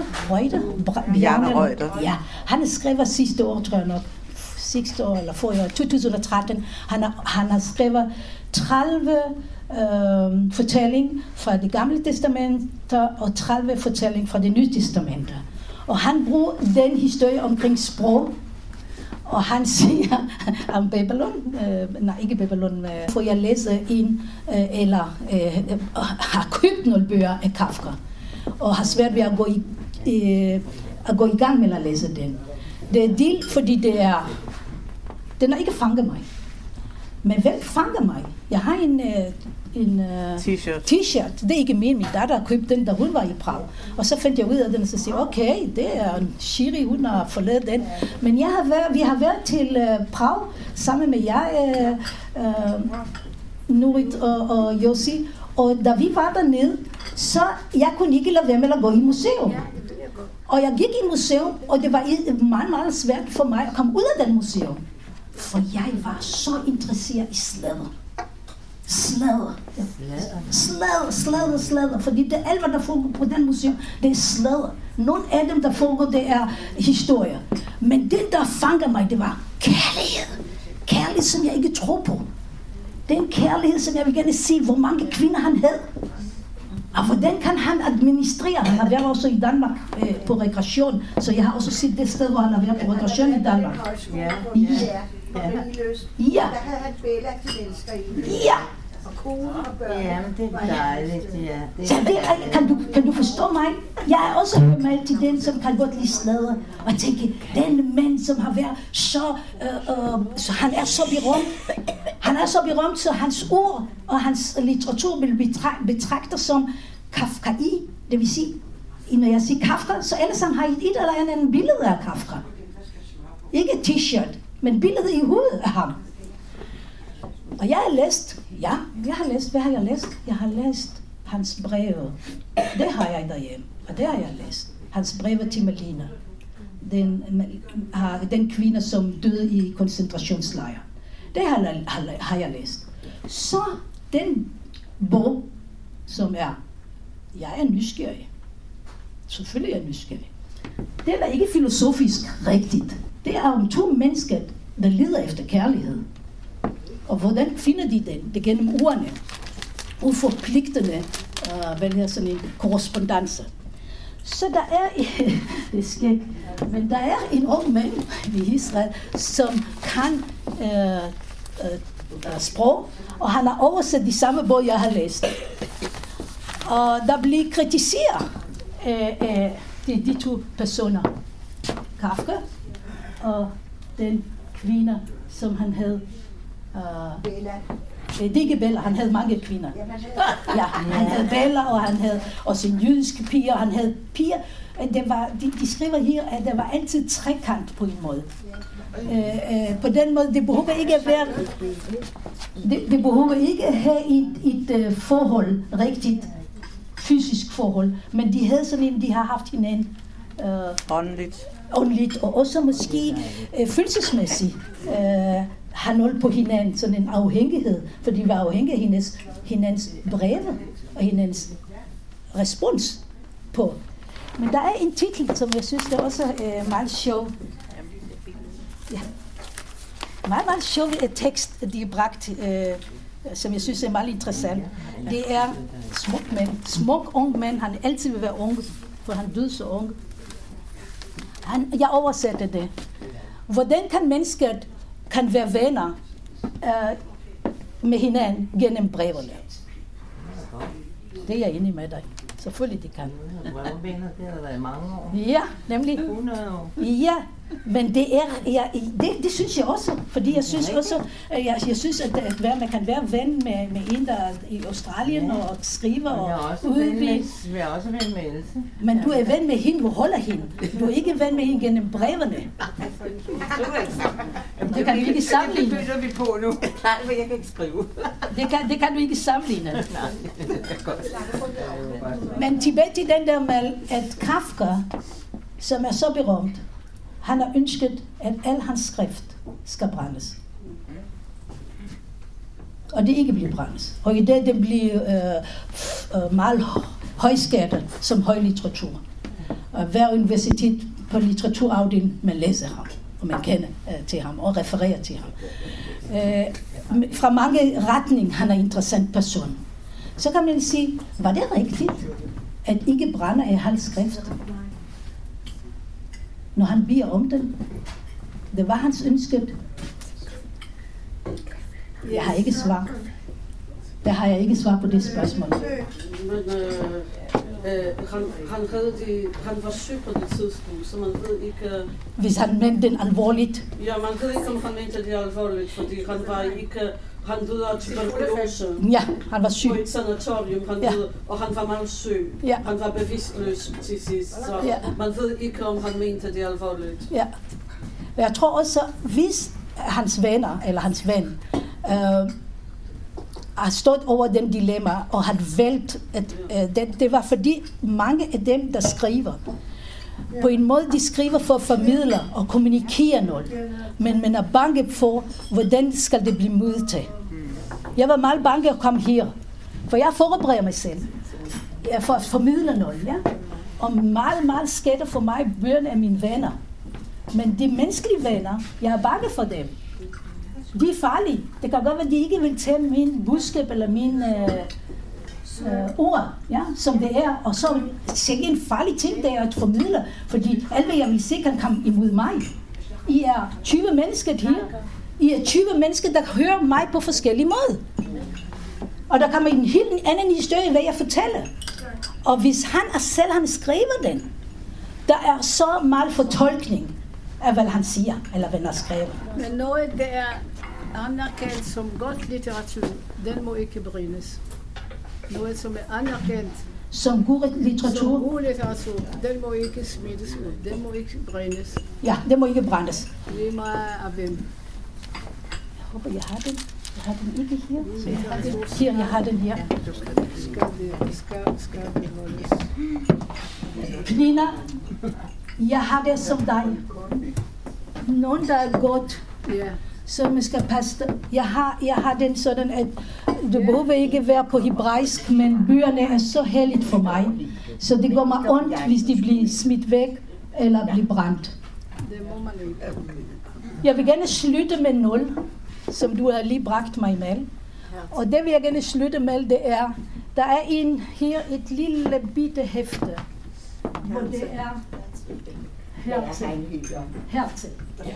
Reuter. Ja, han har skrevet sidste år, tror jeg nok, sidste år eller forrige år, 2013. Han har skrevet 30 fortællinger fra det gamle testamenter og 30 fortællinger fra det nye testamenter. Og han bruger den historie omkring sprog, og han siger om Babylon, ikke Babylon, for jeg læser en, eller har købt nogle bøger af Kafka, og har svært ved at gå i gang med at læse den. Det er del, fordi den har ikke fanget mig. Men hvem fanger mig? Jeg har en t-shirt. Det er ikke min datter har købt den, da hun var i Prag. Og så fandt jeg ud af den, og så siger okay, det er en Shiri, hun har forladet den. Men vi har været til Prag sammen med jer, Nurit og Josi. Og da vi var dernede, så jeg kunne ikke lade være med at gå i museum. Og jeg gik i museum, og det var meget, meget svært for mig at komme ud af den museum. For jeg var så interesseret i sladder. Sladder. Fordi det alt, hvad der foregår på den museum, det er sladder. Nogle af dem, der foregår, det er historier. Men det, der fanger mig, det var kærlighed. Kærlighed, som jeg ikke tror på. Den kærlighed, som jeg vil gerne sige, hvor mange kvinder han havde. Og hvordan kan han administrere? Han har været også i Danmark på rekreation, så jeg har også set det sted, hvor han har været på rekreation i Danmark. Ja. Ja. Der havde han Bella til elsker i. Ja. Og kone og børn. Ja, men det er dejligt, ja. Så kan du forstå mig? Jeg er også med til den, som kan godt lide sladder. Og tænke, den mand, som har været så han er så berømt. Han er så berømt, så hans ord og hans litteratur vil betragtes som Kafkai. Det vil sige, når jeg siger Kafka, så alle sammen har et eller andet billede af Kafka. Ikke t-shirt, men billedet i hovedet af ham. Og jeg har læst, hvad har jeg læst? Jeg har læst hans breve. Det har jeg derhjemme, og det har jeg læst. Hans breve til Malina. Den kvinde, som døde i koncentrationslejr. Det har jeg læst. Så den bog, som er, jeg er nysgerrig. Selvfølgelig er jeg nysgerrig. Det er da ikke filosofisk rigtigt. Det er om to mennesker, der leder efter kærlighed. Og hvordan finder de den? Det er gennem ordene. Uforpligtende, sådan en korrespondance. Så der er, det er skægt, men der er en ung mand i Israel, som kan sprog, og han har oversat de samme bog, jeg har læst. Og der bliver kritiseret de to personer. Kafka og den kvinde, som han havde. Det er ikke Bella, han havde mange kvinder. Ja, han havde Bella, og han havde også en jødiske piger, og han havde piger. De skriver her, at der var altid trekant på en måde. På den måde, det behøver ikke at være, det behøver ikke at have et forhold, rigtigt fysisk forhold, men de havde sådan en, de har haft hinanden åndeligt, og også måske følelsesmæssigt har noget på hinanden, sådan en afhængighed, for de var afhængige af hinandens breve og hinandens respons på. Men der er en titel, som jeg synes, der også er meget sjov. Ja. Meget sjov tekst, de er bragt, som jeg synes er meget interessant. Det er smuk mand. Smuk ung mand, han altid vil være ung, for han døde så ung. Jeg oversætter det. Hvordan kan mennesket kan være venner med hinanden gennem breverne? Det er jeg enig med dig. Selvfølgelig det kan. Venner, det har været i mange år. Ja, nemlig. 100 år. Ja, men det er, det synes jeg også, fordi jeg synes også, jeg synes, at man kan være ven med en, der er i Australien og skriver og udvider. Jeg er også ven med Else. Men du er ven med hende, hvor holder hende? Du er ikke ven med hende gennem brevene. Det kan vi ikke sammenligne. Det bytter vi på nu. Nej, for jeg kan ikke skrive. Det kan du ikke sammenligne. Men tilbage til den der med, at Kafka, som er så berømt, han har ønsket, at al hans skrift skal brændes. Og det ikke bliver brændes. Og i dag det bliver meget højskattet som højlitteratur. Og hver universitet på litteraturafdelingen, man læser ham, og man kender til ham og refererer til ham. Fra mange retninger, han er en interessant person. Så kan man sige, var det rigtigt, at ikke brænde af hans skrift? Når han beder om den. Det var hans ønsket. Jeg har ikke svar. Der har jeg ikke svar på det spørgsmål. Men han var syg på det tidspunkt, så man ved ikke... Hvis han mente den alvorligt? Ja, man ved ikke, om han mente det alvorligt, fordi han var ikke... Han døde af tuberkulose. Ja, han var syg. På et sanatorium, han døde, og han var meget syg. Ja. Han var bevidstløs til sidst, så man ved ikke, om han mente det alvorligt. Ja. Jeg tror også, hvis hans venner, eller hans ven, har stået over den dilemma, og har valgt, at det var fordi mange af dem, der skriver, på en måde, de skriver for at formidle og kommunikere noget, men man er bange for, hvordan skal det blive modtaget. Jeg var meget bange at komme her, for jeg forbereder mig selv for at formidle noget, ja? Og meget skætter for mig bøgerne af mine venner. Men de menneskelige venner, jeg er bange for dem. De er farlige. Det kan godt være, at de ikke vil tage min budskab eller min ord, ja, som det er. Og så er en farlig ting, det er at formidle, fordi alle jeg vil se kan komme imod mig. I er 20 mennesker her. I er 20 mennesker, der hører mig på forskellige måder. Og der kommer en helt anden historie, hvad jeg fortæller. Og hvis han selv skriver den, der er så meget fortolkning af, hvad han siger, eller hvad han skriver. Men noget, der er anerkendt som godt litteratur, den må ikke brændes. Noget, som er anerkendt som god litteratur, den må ikke smittes ud. Den må ikke brændes. Ja, den må ikke brændes. Lige meget af hvem. Jeg håber, jeg har den. Jeg har den ikke her. Så jeg har den her. Jeg har den her. Skal det holdes. Nina, jeg har det som dig. Nogen, der er godt, som skal passe. Jeg har den sådan, at du behøver ikke være på hebraisk, men bøgerne er så helligt for mig. Så det går mig ondt, hvis de bliver smidt væk eller bliver brændt. Jeg vil gerne slutte med 0, som du har lige bragt mig med. Og det vil jeg gerne slutte med, det er, der er her et lille bitte hæfte, hvor det er hertil.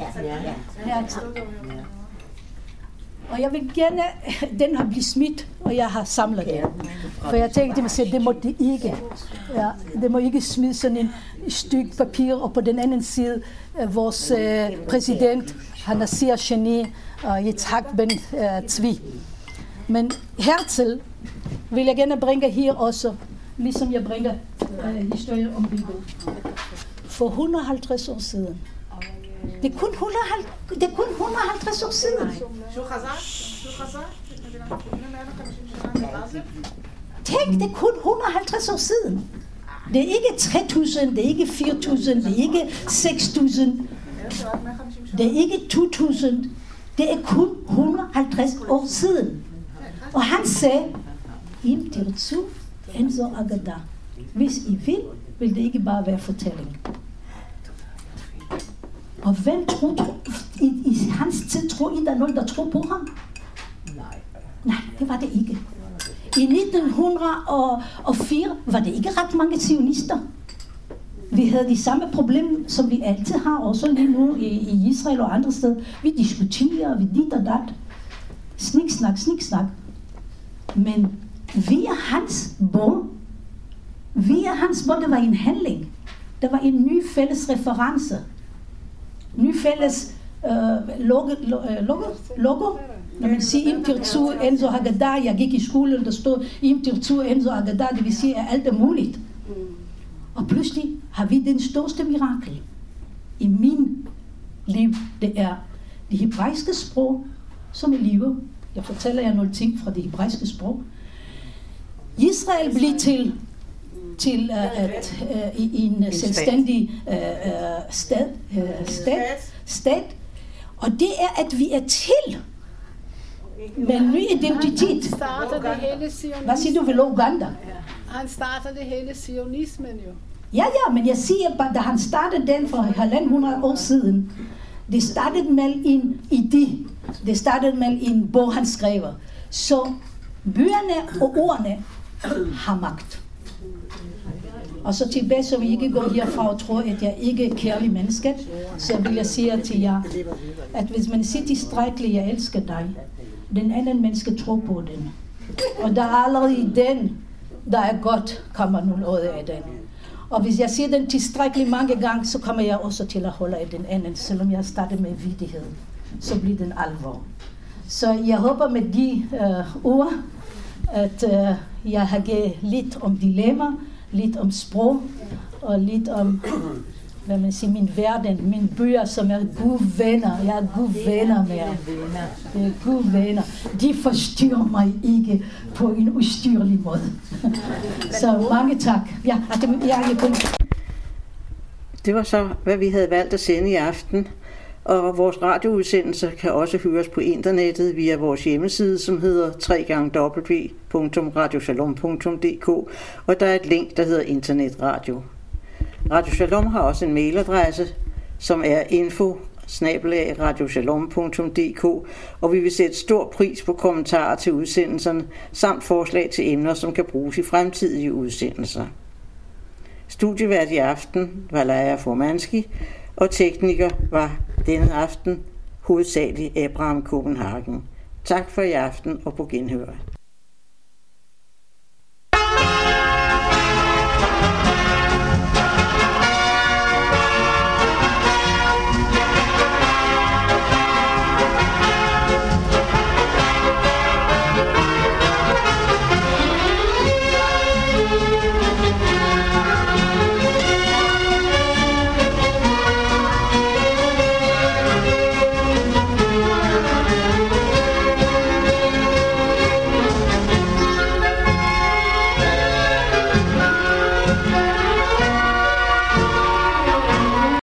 Og jeg vil gerne, den har blivet smidt, og jeg har samlet den. For jeg tænkte mig selv, det må det ikke. Ja, det må ikke smide sådan en stykke papir, og på den anden side, vores præsident, han er siger geni, Yitzhak Ben Tzvi. Men hertil vil jeg gerne bringe her også, ligesom jeg bringer historien om Bibelen. For 150 år siden. Det er kun 150 år siden. Tænk, det er kun 150 år siden. Det er ikke 3.000, det er ikke 4.000, det er ikke 6.000, det er ikke 2.000. Det er kun 150 år siden. Og han sagde, Im tirtsu enzo agada. Hvis I vil det ikke bare være fortælling. Og hvem tror i hans tid, tror I, der er nogen, der tror på ham? Nej, det var det ikke. I 1904 var det ikke ret mange zionister. Vi havde de samme problemer, som vi altid har, også lige nu i Israel og andre steder. Vi diskuterer, vi dit og dat. Sniksnak. Men via hans bog, det var en handling. Der var en ny fælles reference. Ny fælles logo. Når man siger, Im tirtsu enzo agada, jeg gik i skolen, der stod, Im tirtsu enzo agada, det vil sige, at alt er muligt. Og pludselig har vi den største mirakel i min liv. Det er det hebraiske sprog, som er livet. Jeg fortæller jer nogle ting fra det hebraiske sprog. Israel blev til en selvstændig stat. Og det er, at vi er til med en ny identitet. Hvad siger du ved Uganda? Han startede det hele sionismen jo. Ja, men jeg siger bare, da han startede den for 100 år siden, det startede med en idé. Det startede med en bog, han skrev. Så bøgerne og ordene har magt. Og så tilbage, så vi ikke går herfra og tror, at jeg ikke er kærlig menneske, så vil jeg sige til jer, at hvis man siger tilstrækkeligt, jeg elsker dig, den anden menneske tror på den. Og der er allerede i den, der er godt, kommer noget af den. Og hvis jeg siger den tilstrækkeligt mange gange, så kommer jeg også til at holde af den anden, selvom jeg starter med vidighed. Så bliver den alvor. Så jeg håber med de ord, at jeg har givet lidt om dilemma, lidt om sprog, og lidt om, hvad man siger, min verden, mine bøger, som er gode venner. Jeg er gode venner med jer. Det er gode venner. De forstyrrer mig ikke på en ustyrlig måde. Så mange tak. Det var så, hvad vi havde valgt at sende i aften. Og vores radioudsendelser kan også høres på internettet via vores hjemmeside, som hedder www.radioshalom.dk, og der er et link, der hedder internetradio. Radio Shalom har også en mailadresse, som er info@radioshalom.dk, og vi vil sætte stor pris på kommentarer til udsendelserne, samt forslag til emner, som kan bruges i fremtidige udsendelser. Studievært i aften var Leia Formanski, og tekniker var denne aften hovedsageligt Abraham Copenhagen. Tak for i aften og på genhør.